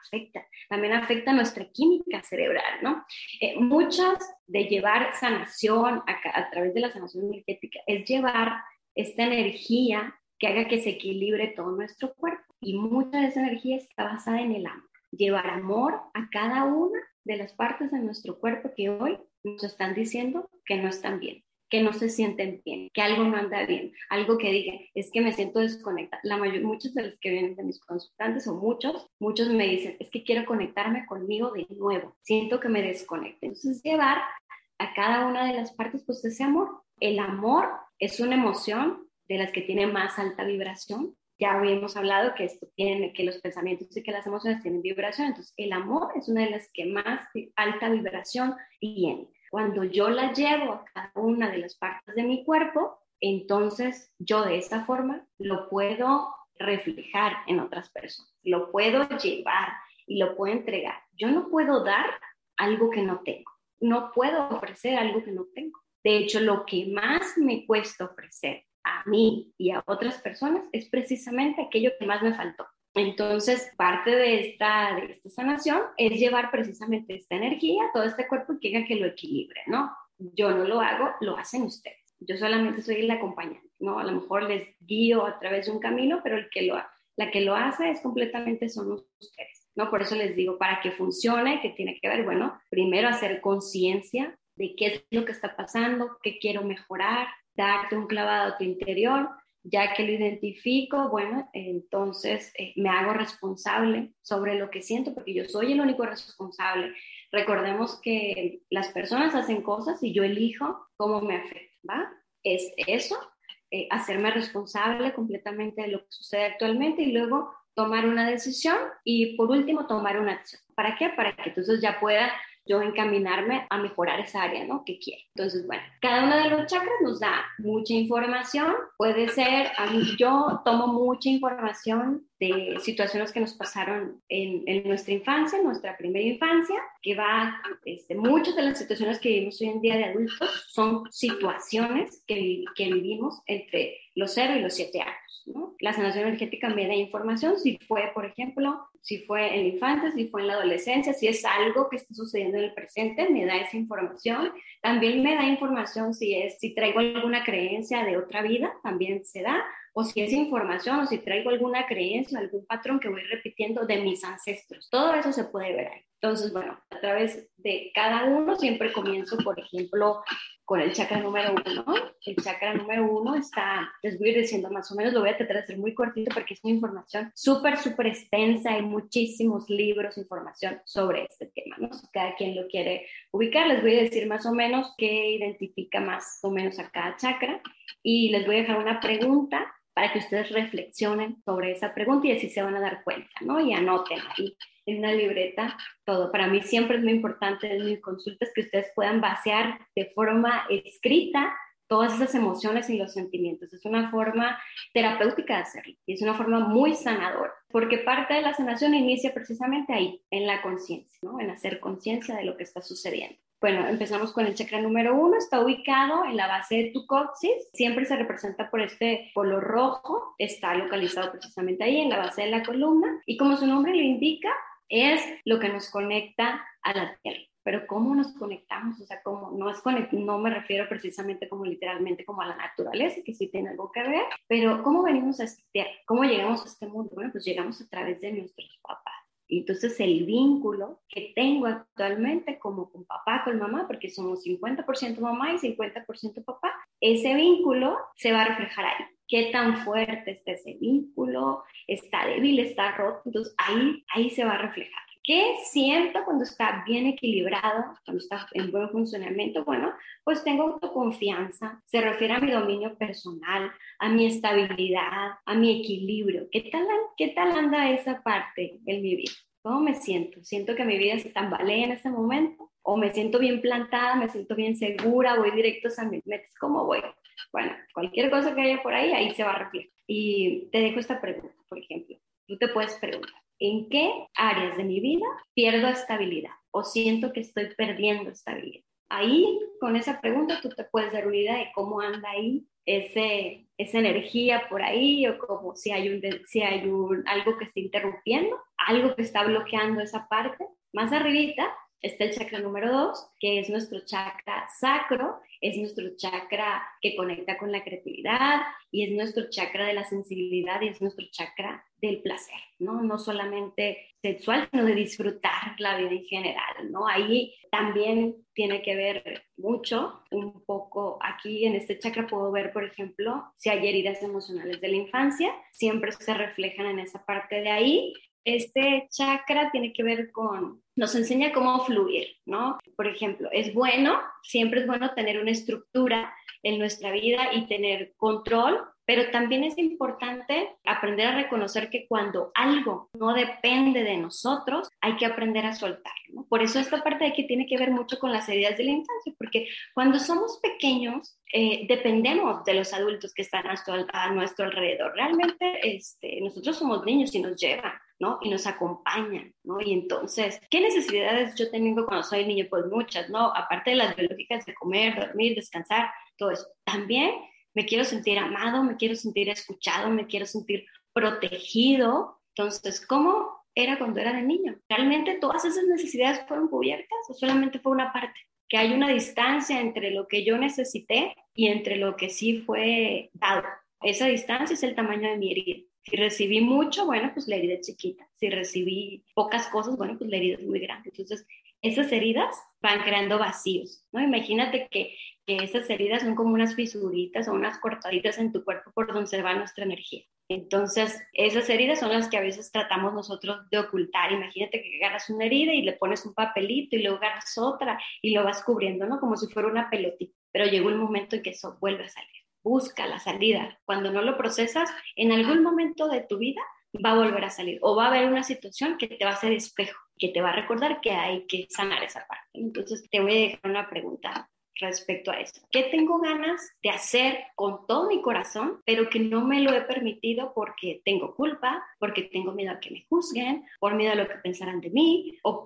afecta nuestra química cerebral, ¿no? Muchas de llevar sanación a través de la sanación energética es llevar esta energía que haga que se equilibre todo nuestro cuerpo. Y mucha de esa energía está basada en el amor. Llevar amor a cada una de las partes de nuestro cuerpo que hoy nos están diciendo que no están bien, que no se sienten bien, que algo no anda bien, algo que digan, es que me siento desconectada. Muchos de los que vienen de mis consultantes, o muchos me dicen, es que quiero conectarme conmigo de nuevo, siento que me desconecto. Entonces, llevar a cada una de las partes, pues, ese amor. El amor es una emoción de las que tiene más alta vibración. Ya habíamos hablado que que los pensamientos y que las emociones tienen vibración, entonces el amor es una de las que más alta vibración tiene. Cuando yo la llevo a cada una de las partes de mi cuerpo, entonces yo de esta forma lo puedo reflejar en otras personas, lo puedo llevar y lo puedo entregar. Yo no puedo dar algo que no tengo, no puedo ofrecer algo que no tengo. De hecho, lo que más me cuesta ofrecer a mí y a otras personas es precisamente aquello que más me faltó. Entonces, parte de esta sanación es llevar precisamente esta energía a todo este cuerpo y que haga que lo equilibre, ¿no? Yo no lo hago, lo hacen ustedes. Yo solamente soy el acompañante, ¿no? A lo mejor les guío a través de un camino, pero la que lo hace es completamente son ustedes, ¿no? Por eso les digo, para que funcione, que tiene que ver, bueno, primero hacer conciencia de qué es lo que está pasando, qué quiero mejorar, darte un clavado a tu interior. Ya que lo identifico, bueno, entonces me hago responsable sobre lo que siento, porque yo soy el único responsable. Recordemos que las personas hacen cosas y yo elijo cómo me afecta, ¿va? Es eso, hacerme responsable completamente de lo que sucede actualmente y luego tomar una decisión y por último tomar una acción. ¿Para qué? Para que entonces ya pueda yo encaminarme a mejorar esa área, ¿no? Que quiero. Entonces, bueno, cada uno de los chakras nos da mucha información. Puede ser, yo tomo mucha información de situaciones que nos pasaron en nuestra infancia, en nuestra primera infancia, que va, muchas de las situaciones que vivimos hoy en día de adultos son situaciones que vivimos entre los 0 y los 7 años, ¿no? La sanación energética me da información si fue, por ejemplo, si fue en la infancia, si fue en la adolescencia, si es algo que está sucediendo en el presente, me da esa información. También me da información si traigo alguna creencia de otra vida, también se da, o si es información, o si traigo alguna creencia, algún patrón que voy repitiendo de mis ancestros. Todo eso se puede ver ahí. Entonces, bueno, a través de cada uno siempre comienzo, por ejemplo, con el chakra número 1. El chakra número 1 está, les voy a ir diciendo más o menos, lo voy a tratar de hacer muy cortito porque es una información súper extensa, hay muchísimos libros, información sobre este tema, ¿no? Si cada quien lo quiere ubicar, les voy a decir más o menos qué identifica más o menos a cada chakra y les voy a dejar una pregunta para que ustedes reflexionen sobre esa pregunta y así se van a dar cuenta, ¿no? Y anoten ahí en una libreta todo. Para mí siempre es muy importante en mis consultas que ustedes puedan vaciar de forma escrita todas esas emociones y los sentimientos. Es una forma terapéutica de hacerlo y es una forma muy sanadora, porque parte de la sanación inicia precisamente ahí, en la conciencia, ¿no? En hacer conciencia de lo que está sucediendo. Bueno, empezamos con el chakra número 1, está ubicado en la base de tu coxis, siempre se representa por este color rojo, está localizado precisamente ahí en la base de la columna y como su nombre lo indica, es lo que nos conecta a la tierra. Pero ¿cómo nos conectamos? O sea, ¿cómo? No me refiero precisamente como literalmente como a la naturaleza, que sí tiene algo que ver, pero ¿cómo venimos a esta tierra? ¿Cómo llegamos a este mundo? Bueno, pues llegamos a través de nuestros papás. Y entonces el vínculo que tengo actualmente como con papá, con mamá, porque somos 50% mamá y 50% papá, ese vínculo se va a reflejar ahí. ¿Qué tan fuerte está ese vínculo? ¿Está débil? ¿Está roto? Entonces ahí se va a reflejar. ¿Qué siento cuando está bien equilibrado, cuando está en buen funcionamiento? Bueno, pues tengo autoconfianza, se refiere a mi dominio personal, a mi estabilidad, a mi equilibrio. ¿Qué tal anda esa parte en mi vida? ¿Cómo me siento? ¿Siento que mi vida se tambalea en ese momento? ¿O me siento bien plantada, me siento bien segura, voy directo a mis metas? ¿Cómo voy? Bueno, cualquier cosa que haya por ahí se va a reflejar. Y te dejo esta pregunta, por ejemplo. Tú te puedes preguntar, ¿en qué áreas de mi vida pierdo estabilidad o siento que estoy perdiendo estabilidad? Ahí, con esa pregunta, tú te puedes dar una idea de cómo anda ahí esa energía por ahí o como si hay algo que está interrumpiendo, algo que está bloqueando esa parte. Más arribita está el chakra número 2, que es nuestro chakra sacro, es nuestro chakra que conecta con la creatividad y es nuestro chakra de la sensibilidad y es nuestro chakra del placer, ¿no? No solamente sexual, sino de disfrutar la vida en general, ¿no? Ahí también tiene que ver mucho, un poco, aquí en este chakra puedo ver, por ejemplo, si hay heridas emocionales de la infancia, siempre se reflejan en esa parte de ahí. Este chakra tiene que ver nos enseña cómo fluir, ¿no? Por ejemplo, siempre es bueno tener una estructura en nuestra vida y tener control, pero también es importante aprender a reconocer que cuando algo no depende de nosotros, hay que aprender a soltarlo, ¿no? Por eso esta parte de aquí tiene que ver mucho con las heridas de la infancia, porque cuando somos pequeños, dependemos de los adultos que están a nuestro alrededor. Realmente nosotros somos niños y nos llevan, ¿no? Y nos acompañan, ¿no? Y entonces, ¿qué necesidades yo tengo cuando soy niño? Pues muchas, ¿no? Aparte de las biológicas de comer, dormir, descansar, todo eso. También me quiero sentir amado, me quiero sentir escuchado, me quiero sentir protegido. Entonces, ¿cómo era cuando era de niño? ¿Realmente todas esas necesidades fueron cubiertas o solamente fue una parte? Que hay una distancia entre lo que yo necesité y entre lo que sí fue dado. Esa distancia es el tamaño de mi herida. Si recibí mucho, bueno, pues la herida es chiquita. Si recibí pocas cosas, bueno, pues la herida es muy grande. Entonces, esas heridas van creando vacíos, ¿no? Imagínate que esas heridas son como unas fisuritas o unas cortaditas en tu cuerpo por donde se va nuestra energía. Entonces, esas heridas son las que a veces tratamos nosotros de ocultar. Imagínate que agarras una herida y le pones un papelito y luego agarras otra y lo vas cubriendo, ¿no? Como si fuera una pelotita. Pero llegó el momento en que eso vuelve a salir. Busca la salida. Cuando no lo procesas, en algún momento de tu vida va a volver a salir o va a haber una situación que te va a hacer espejo, que te va a recordar que hay que sanar esa parte. Entonces te voy a dejar una pregunta respecto a eso. ¿Qué tengo ganas de hacer con todo mi corazón, pero que no me lo he permitido porque tengo culpa, porque tengo miedo a que me juzguen, por miedo a lo que pensarán de mí o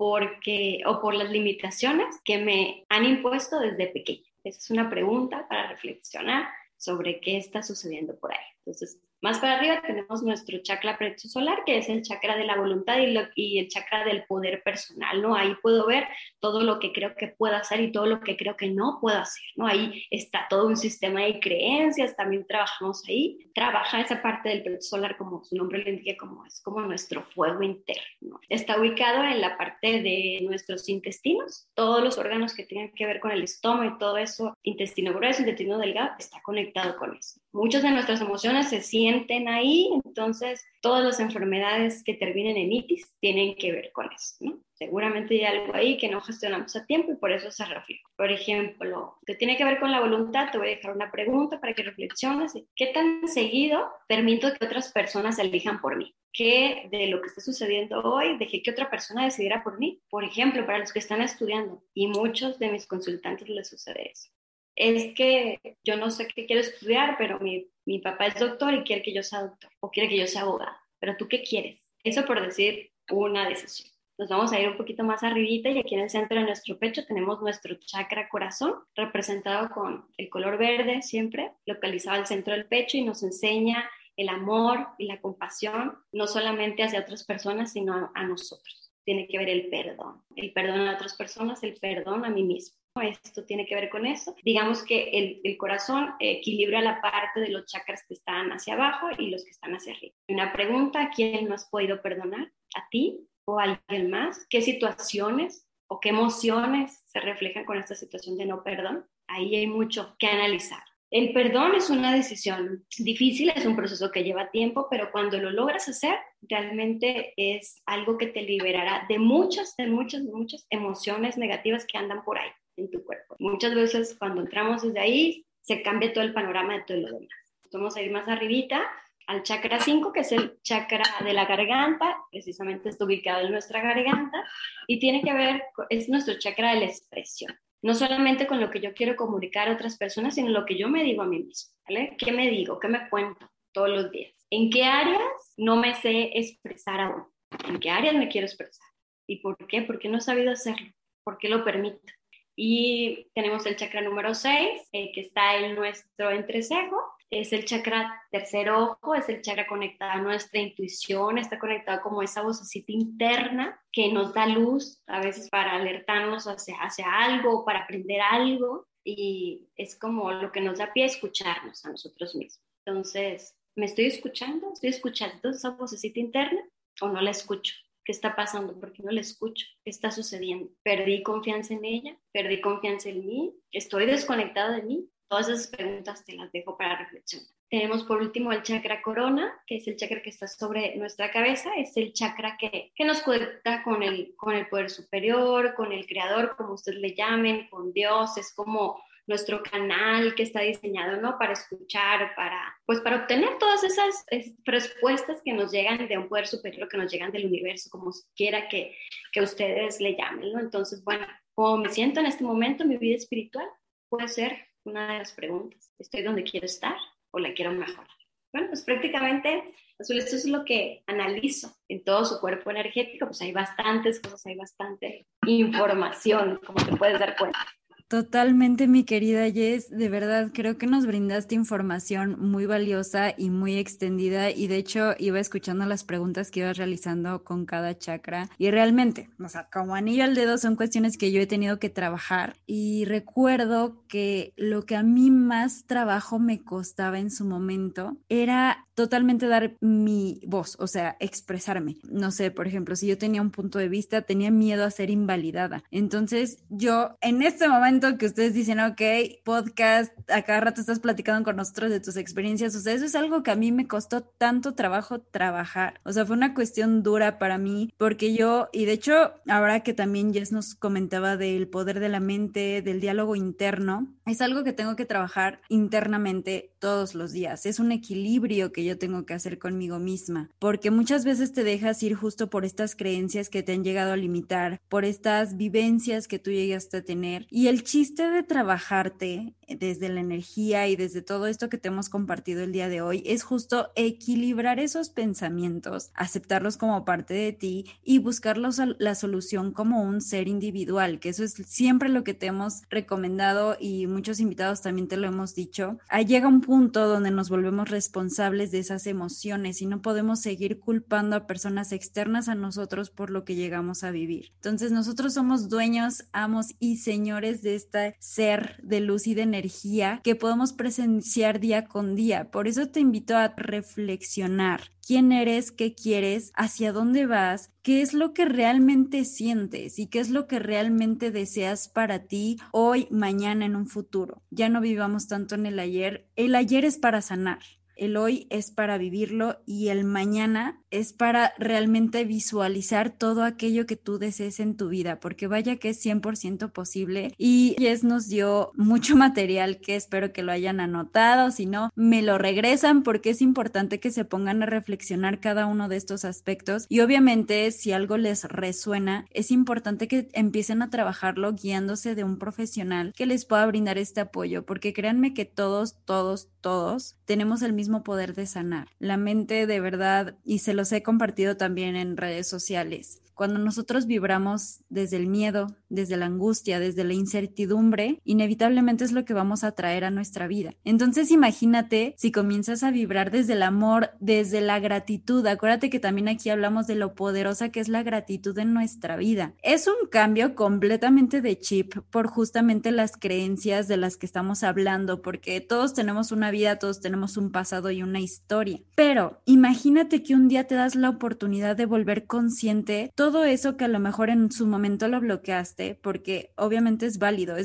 por las limitaciones que me han impuesto desde pequeña? Esa es una pregunta para reflexionar sobre qué está sucediendo por ahí. Entonces, más para arriba tenemos nuestro chakra plexo solar, que es el chakra de la voluntad y el chakra del poder personal, ¿no? Ahí puedo ver todo lo que creo que puedo hacer y todo lo que creo que no puedo hacer, ¿no? Ahí está todo un sistema de creencias, también trabajamos ahí. Trabaja esa parte del plexo solar, como su nombre le indica, es como nuestro fuego interno, ¿no? Está ubicado en la parte de nuestros intestinos, todos los órganos que tengan que ver con el estómago y todo eso, intestino grueso, intestino delgado, está conectado con eso. Muchas de nuestras emociones se sienten ahí, entonces todas las enfermedades que terminen en itis tienen que ver con eso, ¿no? Seguramente hay algo ahí que no gestionamos a tiempo y por eso se refleja. Por ejemplo, que tiene que ver con la voluntad, te voy a dejar una pregunta para que reflexiones. ¿Qué tan seguido permito que otras personas elijan por mí? ¿Qué de lo que está sucediendo hoy dejé que otra persona decidiera por mí? Por ejemplo, para los que están estudiando, y muchos de mis consultantes les sucede eso. Es que yo no sé qué quiero estudiar, pero mi papá es doctor y quiere que yo sea doctor o quiere que yo sea abogado. Pero ¿tú qué quieres? Eso por decir una decisión. Nos vamos a ir un poquito más arribita y aquí en el centro de nuestro pecho tenemos nuestro chakra corazón, representado con el color verde siempre, localizado al centro del pecho y nos enseña el amor y la compasión, no solamente hacia otras personas, sino a nosotros. Tiene que ver el perdón a otras personas, el perdón a mí mismo. Esto tiene que ver con eso. Digamos que el corazón equilibra la parte de los chakras que están hacia abajo y los que están hacia arriba. Una pregunta: ¿a quién no has podido perdonar? ¿A ti o a alguien más? ¿Qué situaciones o qué emociones se reflejan con esta situación de no perdón? Ahí hay mucho que analizar. El perdón es una decisión difícil, es un proceso que lleva tiempo, pero cuando lo logras hacer, realmente es algo que te liberará de muchas emociones negativas que andan por ahí en tu cuerpo. Muchas veces cuando entramos desde ahí, se cambia todo el panorama de todo lo demás. Vamos a ir más arribita al chakra 5, que es el chakra de la garganta, precisamente está ubicado en nuestra garganta, y tiene que ver, es nuestro chakra de la expresión. No solamente con lo que yo quiero comunicar a otras personas, sino lo que yo me digo a mí mismo, ¿vale? ¿Qué me digo? ¿Qué me cuento todos los días? ¿En qué áreas no me sé expresar aún? ¿En qué áreas me quiero expresar? ¿Y por qué? ¿Por qué no he sabido hacerlo? ¿Por qué lo permito? Y tenemos el chakra número 6, que está en nuestro entrecejo. Es el chakra tercer ojo, es el chakra conectado a nuestra intuición, está conectado como esa vocecita interna que nos da luz a veces para alertarnos hacia algo, para aprender algo, y es como lo que nos da pie a escucharnos a nosotros mismos. Entonces, ¿me estoy escuchando? ¿Estoy escuchando esa vocecita interna o no la escucho? ¿Qué está pasando? ¿Por qué no la escucho? ¿Qué está sucediendo? ¿Perdí confianza en ella? ¿Perdí confianza en mí? ¿Estoy desconectada de mí? Todas esas preguntas te las dejo para reflexionar. Tenemos por último el chakra corona, que es el chakra que está sobre nuestra cabeza. Es el chakra que nos conecta con el poder superior, con el creador, como ustedes le llamen, con Dios. Es como nuestro canal que está diseñado, ¿no? Para escuchar, para obtener todas esas respuestas que nos llegan de un poder superior, que nos llegan del universo, como quiera que ustedes le llamen, ¿no? Entonces, bueno, ¿cómo me siento en este momento en mi vida espiritual? Puede ser una de las preguntas. ¿Estoy donde quiero estar o la quiero mejorar? Bueno, pues prácticamente, Azul, esto es lo que analizo en todo su cuerpo energético. Pues hay bastantes cosas, hay bastante información, como te puedes dar cuenta. Totalmente, mi querida Jess, de verdad creo que nos brindaste información muy valiosa y muy extendida, y de hecho iba escuchando las preguntas que ibas realizando con cada chakra y realmente, o sea, como anillo al dedo son cuestiones que yo he tenido que trabajar, y recuerdo que lo que a mí más trabajo me costaba en su momento era totalmente dar mi voz, o sea, expresarme. No sé, por ejemplo, si yo tenía un punto de vista, tenía miedo a ser invalidada. Entonces yo en este momento que ustedes dicen, ok, podcast, a cada rato estás platicando con nosotros de tus experiencias, o sea, eso es algo que a mí me costó tanto trabajo trabajar, o sea, fue una cuestión dura para mí, porque yo, y de hecho, ahora que también Jess nos comentaba del poder de la mente, del diálogo interno, es algo que tengo que trabajar internamente todos los días, es un equilibrio que que yo tengo que hacer conmigo misma, porque muchas veces te dejas ir justo por estas creencias que te han llegado a limitar, por estas vivencias que tú llegaste a tener, y el chiste de trabajarte desde la energía y desde todo esto que te hemos compartido el día de hoy es justo equilibrar esos pensamientos, aceptarlos como parte de ti y buscarlos la solución como un ser individual, que eso es siempre lo que te hemos recomendado y muchos invitados también te lo hemos dicho. Ahí llega un punto donde nos volvemos responsables de esas emociones y no podemos seguir culpando a personas externas a nosotros por lo que llegamos a vivir. Entonces nosotros somos dueños, amos y señores de este ser de luz y de energía que podemos presenciar día con día. Por eso te invito a reflexionar. ¿Quién eres? ¿Qué quieres? ¿Hacia dónde vas? ¿Qué es lo que realmente sientes? ¿Y qué es lo que realmente deseas para ti hoy, mañana, en un futuro? Ya no vivamos tanto en el ayer. El ayer es para sanar. El hoy es para vivirlo y el mañana es para realmente visualizar todo aquello que tú desees en tu vida, porque vaya que es 100% posible. Y Jess nos dio mucho material que espero que lo hayan anotado, si no, me lo regresan porque es importante que se pongan a reflexionar cada uno de estos aspectos y obviamente si algo les resuena, es importante que empiecen a trabajarlo guiándose de un profesional que les pueda brindar este apoyo, porque créanme que todos tenemos el mismo poder de sanar. La mente de verdad, y se los he compartido también en redes sociales, cuando nosotros vibramos desde el miedo, desde la angustia, desde la incertidumbre, inevitablemente es lo que vamos a traer a nuestra vida. Entonces imagínate si comienzas a vibrar desde el amor, desde la gratitud. Acuérdate que también aquí hablamos de lo poderosa que es la gratitud en nuestra vida. Es un cambio completamente de chip por justamente las creencias de las que estamos hablando, porque todos tenemos una vida, todos tenemos un pasado y una historia. Pero imagínate que un día te das la oportunidad de volver consciente todo eso que a lo mejor en su momento lo bloqueaste, porque obviamente es válido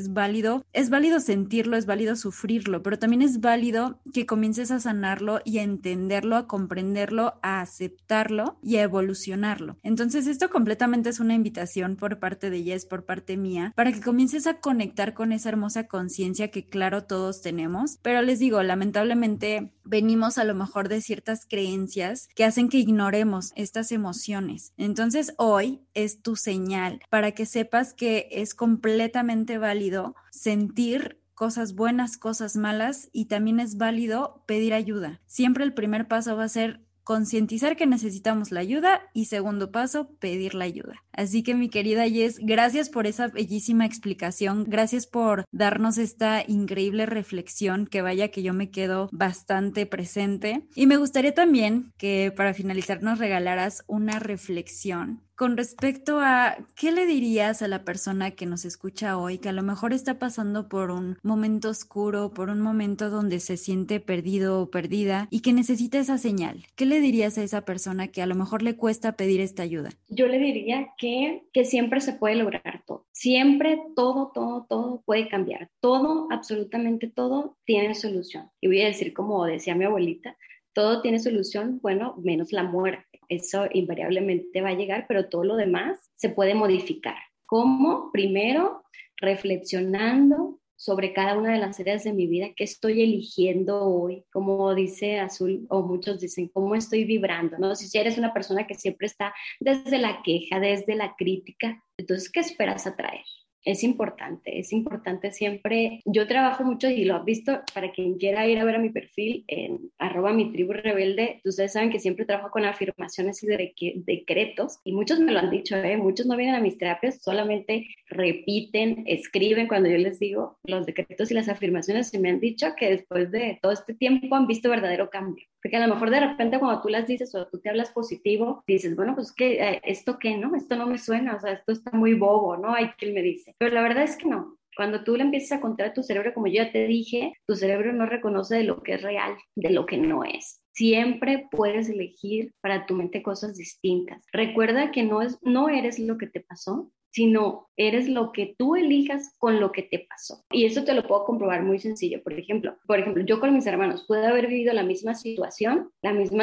sentirlo, es válido sufrirlo, pero también es válido que comiences a sanarlo y a entenderlo, a comprenderlo, a aceptarlo y a evolucionarlo. Entonces esto completamente es una invitación por parte de Jess, por parte mía, para que comiences a conectar con esa hermosa conciencia que claro todos tenemos, pero les digo, lamentablemente venimos a lo mejor de ciertas creencias que hacen que ignoremos estas emociones. Entonces hoy es tu señal para que sepas que es completamente válido sentir cosas buenas, cosas malas y también es válido pedir ayuda. Siempre el primer paso va a ser concientizar que necesitamos la ayuda y segundo paso, pedir la ayuda. Así que mi querida Jess, gracias por esa bellísima explicación, gracias por darnos esta increíble reflexión que vaya que yo me quedo bastante presente y me gustaría también que para finalizar nos regalaras una reflexión con respecto a qué le dirías a la persona que nos escucha hoy, que a lo mejor está pasando por un momento oscuro, por un momento donde se siente perdido o perdida y que necesita esa señal. ¿Qué le dirías a esa persona que a lo mejor le cuesta pedir esta ayuda? Yo le diría que siempre se puede lograr todo. Siempre todo puede cambiar. Todo, absolutamente todo, tiene solución. Y voy a decir, como decía mi abuelita, todo tiene solución, bueno, menos la muerte. Eso invariablemente va a llegar, pero todo lo demás se puede modificar. ¿Cómo? Primero, reflexionando sobre cada una de las áreas de mi vida, qué estoy eligiendo hoy, como dice Azul, o muchos dicen, cómo estoy vibrando, ¿no? Si eres una persona que siempre está desde la queja, desde la crítica, entonces, ¿qué esperas atraer? Es importante siempre. Yo trabajo mucho y lo has visto, para quien quiera ir a ver a mi perfil en @mitriburebelde, ustedes saben que siempre trabajo con afirmaciones y decretos y muchos me lo han dicho, muchos no vienen a mis terapias, solamente repiten, escriben cuando yo les digo los decretos y las afirmaciones y me han dicho que después de todo este tiempo han visto verdadero cambio. Porque a lo mejor de repente cuando tú las dices o tú te hablas positivo, dices, bueno, pues que ¿esto qué, no? Esto no me suena, o sea, esto está muy bobo, ¿no? Hay quien me dice. Pero la verdad es que no. Cuando tú le empiezas a contar a tu cerebro, como yo ya te dije, tu cerebro no reconoce de lo que es real, de lo que no es. Siempre puedes elegir para tu mente cosas distintas. Recuerda que no eres lo que te pasó, sino eres lo que tú elijas con lo que te pasó. Y eso te lo puedo comprobar muy sencillo. Por ejemplo, yo con mis hermanos pude haber vivido la misma situación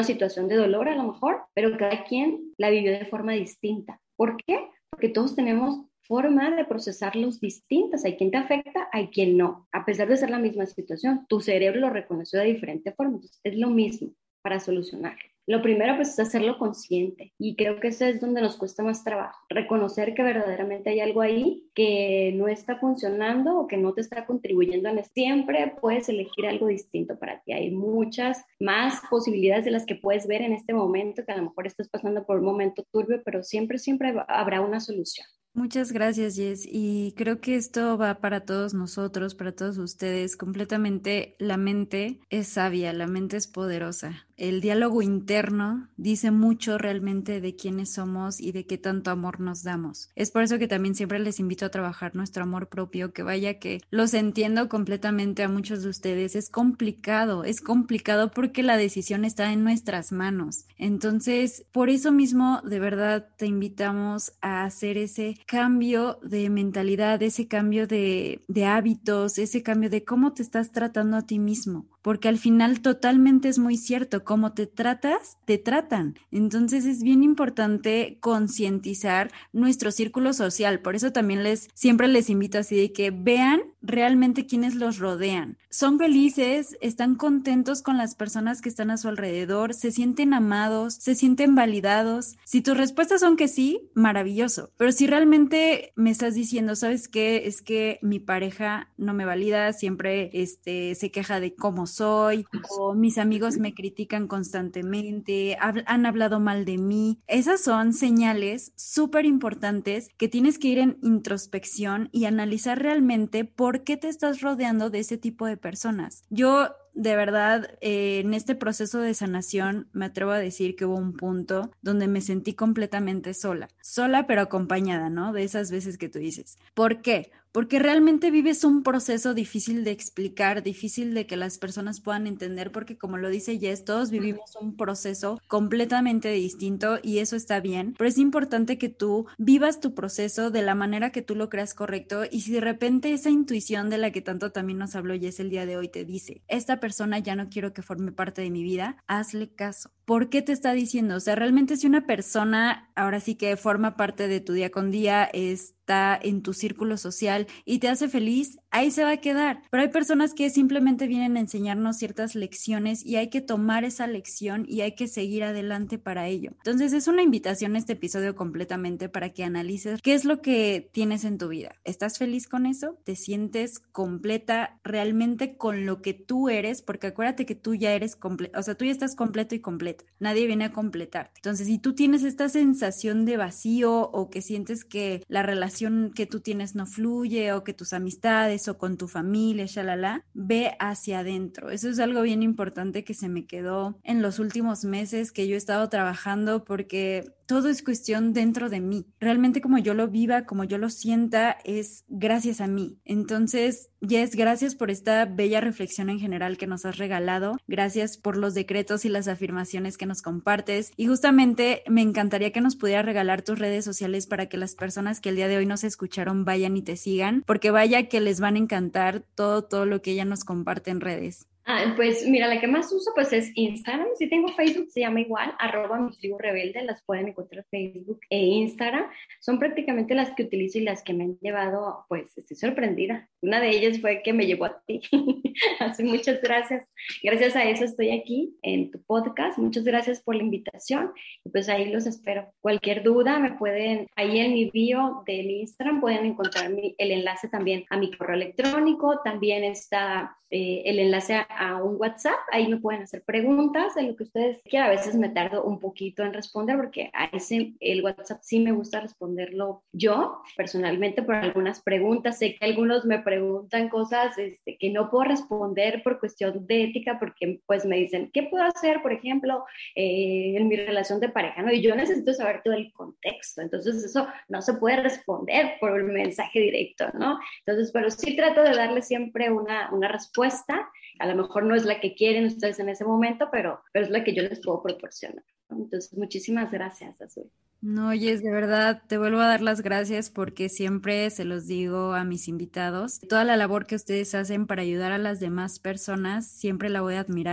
de dolor a lo mejor, pero cada quien la vivió de forma distinta. ¿Por qué? Porque todos tenemos forma de procesarlos distintas. Hay quien te afecta, hay quien no. A pesar de ser la misma situación, tu cerebro lo reconoció de diferente forma. Entonces, es lo mismo. para solucionarlo. Lo primero, pues, es hacerlo consciente, y creo que eso es donde nos cuesta más trabajo, reconocer que verdaderamente hay algo ahí que no está funcionando o que no te está contribuyendo. Siempre puedes elegir algo distinto para ti. Hay muchas más posibilidades de las que puedes ver en este momento, que a lo mejor estás pasando por un momento turbio, pero siempre, siempre habrá una solución. Muchas gracias, Jess. Y creo que esto va para todos nosotros, para todos ustedes. Completamente la mente es sabia, la mente es poderosa. El diálogo interno dice mucho realmente de quiénes somos y de qué tanto amor nos damos. Es por eso que también siempre les invito a trabajar nuestro amor propio, que vaya que los entiendo completamente a muchos de ustedes. Es complicado porque la decisión está en nuestras manos. Entonces, por eso mismo, de verdad, te invitamos a hacer ese cambio de mentalidad, ese cambio de hábitos, ese cambio de cómo te estás tratando a ti mismo, porque al final totalmente es muy cierto, cómo te tratas, te tratan. Entonces es bien importante concientizar nuestro círculo social, por eso también siempre les invito así de que vean realmente quiénes los rodean. Son felices, están contentos con las personas que están a su alrededor, se sienten amados, se sienten validados. Si tus respuestas son que sí, maravilloso, pero si realmente me estás diciendo, ¿sabes qué? Es que mi pareja no me valida, siempre se queja de cómo soy, o mis amigos me critican constantemente, han hablado mal de mí. Esas son señales súper importantes que tienes que ir en introspección y analizar realmente por qué te estás rodeando de ese tipo de personas. Yo de verdad, en este proceso de sanación me atrevo a decir que hubo un punto donde me sentí completamente sola pero acompañada, ¿no? De esas veces que tú dices. ¿Por qué? Porque realmente vives un proceso difícil de explicar, difícil de que las personas puedan entender, porque como lo dice Jess, todos vivimos un proceso completamente distinto y eso está bien, pero es importante que tú vivas tu proceso de la manera que tú lo creas correcto, y si de repente esa intuición de la que tanto también nos habló Jess el día de hoy te dice, esta persona ya no quiero que forme parte de mi vida, hazle caso. ¿Por qué te está diciendo? O sea, realmente si una persona ahora sí que forma parte de tu día con día, está en tu círculo social y te hace feliz, ahí se va a quedar. Pero hay personas que simplemente vienen a enseñarnos ciertas lecciones y hay que tomar esa lección y hay que seguir adelante para ello. Entonces es una invitación a este episodio completamente para que analices qué es lo que tienes en tu vida. ¿Estás feliz con eso? ¿Te sientes completa realmente con lo que tú eres? Porque acuérdate que tú ya eres completo, o sea, tú ya estás completo y completa. Nadie viene a completarte. Entonces, si tú tienes esta sensación de vacío o que sientes que la relación que tú tienes no fluye o que tus amistades o con tu familia, shalala, ve hacia adentro. Eso es algo bien importante que se me quedó en los últimos meses que yo he estado trabajando, porque todo es cuestión dentro de mí. Realmente como yo lo viva, como yo lo sienta, es gracias a mí. Entonces, Jess, gracias por esta bella reflexión en general que nos has regalado. Gracias por los decretos y las afirmaciones que nos compartes. Y justamente me encantaría que nos pudieras regalar tus redes sociales para que las personas que el día de hoy nos escucharon vayan y te sigan, porque vaya que les van a encantar todo lo que ella nos comparte en redes. Pues mira, la que más uso pues es Instagram. Si tengo Facebook, se llama igual, @mitriburebelde, las pueden encontrar Facebook e Instagram. Son prácticamente las que utilizo y las que me han llevado, pues estoy sorprendida. Una de ellas fue que me llevó a ti. Así, muchas gracias. Gracias a eso estoy aquí en tu podcast. Muchas gracias por la invitación y pues ahí los espero. Cualquier duda me pueden, ahí en mi bio del Instagram pueden encontrar el enlace también a mi correo electrónico. También está el enlace a un WhatsApp, ahí me pueden hacer preguntas de lo que ustedes quieran. A veces me tardo un poquito en responder porque el WhatsApp sí me gusta responderlo yo personalmente por algunas preguntas. Sé que algunos me preguntan cosas que no puedo responder por cuestión de ética, porque pues me dicen, ¿qué puedo hacer, por ejemplo, en mi relación de pareja? ¿No? Y yo necesito saber todo el contexto, entonces eso no se puede responder por un mensaje directo, ¿no? Entonces, pero sí trato de darle siempre una respuesta. A lo mejor no es la que quieren ustedes en ese momento, pero es la que yo les puedo proporcionar, ¿no? Entonces, muchísimas gracias, Azul. No, Jess, de verdad, te vuelvo a dar las gracias porque siempre se los digo a mis invitados. Toda la labor que ustedes hacen para ayudar a las demás personas, siempre la voy a admirar.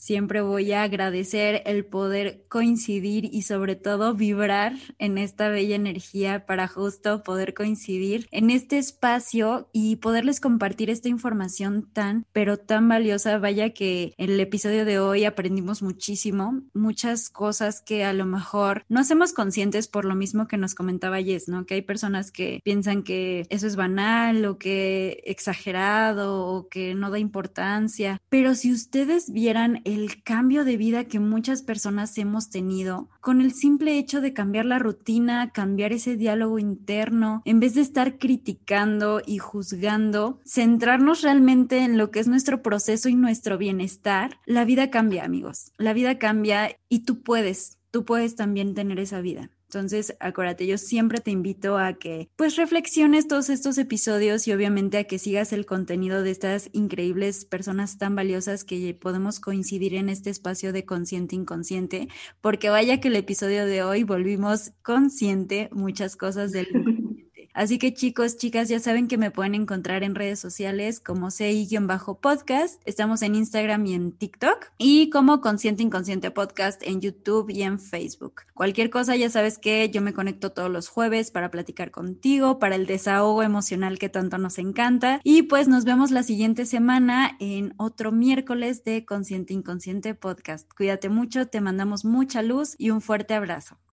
Siempre voy a agradecer el poder coincidir y sobre todo vibrar en esta bella energía para justo poder coincidir en este espacio y poderles compartir esta información tan, pero tan valiosa. Vaya que en el episodio de hoy aprendimos muchísimo, muchas cosas que a lo mejor no hacemos conscientes por lo mismo que nos comentaba Jess, ¿no? Que hay personas que piensan que eso es banal o que exagerado o que no da importancia, pero si ustedes vieran el cambio de vida que muchas personas hemos tenido con el simple hecho de cambiar la rutina, cambiar ese diálogo interno, en vez de estar criticando y juzgando, centrarnos realmente en lo que es nuestro proceso y nuestro bienestar, la vida cambia, amigos. La vida cambia y tú puedes también tener esa vida. Entonces, acuérdate, yo siempre te invito a que pues reflexiones todos estos episodios y obviamente a que sigas el contenido de estas increíbles personas tan valiosas que podemos coincidir en este espacio de Consciente Inconsciente, porque vaya que el episodio de hoy volvimos consciente muchas cosas del inconsciente. Así que chicos, chicas, ya saben que me pueden encontrar en redes sociales como CI-podcast, estamos en Instagram y en TikTok, y como Consciente Inconsciente Podcast en YouTube y en Facebook. Cualquier cosa ya sabes que yo me conecto todos los jueves para platicar contigo, para el desahogo emocional que tanto nos encanta, y pues nos vemos la siguiente semana en otro miércoles de Consciente Inconsciente Podcast. Cuídate mucho, te mandamos mucha luz y un fuerte abrazo.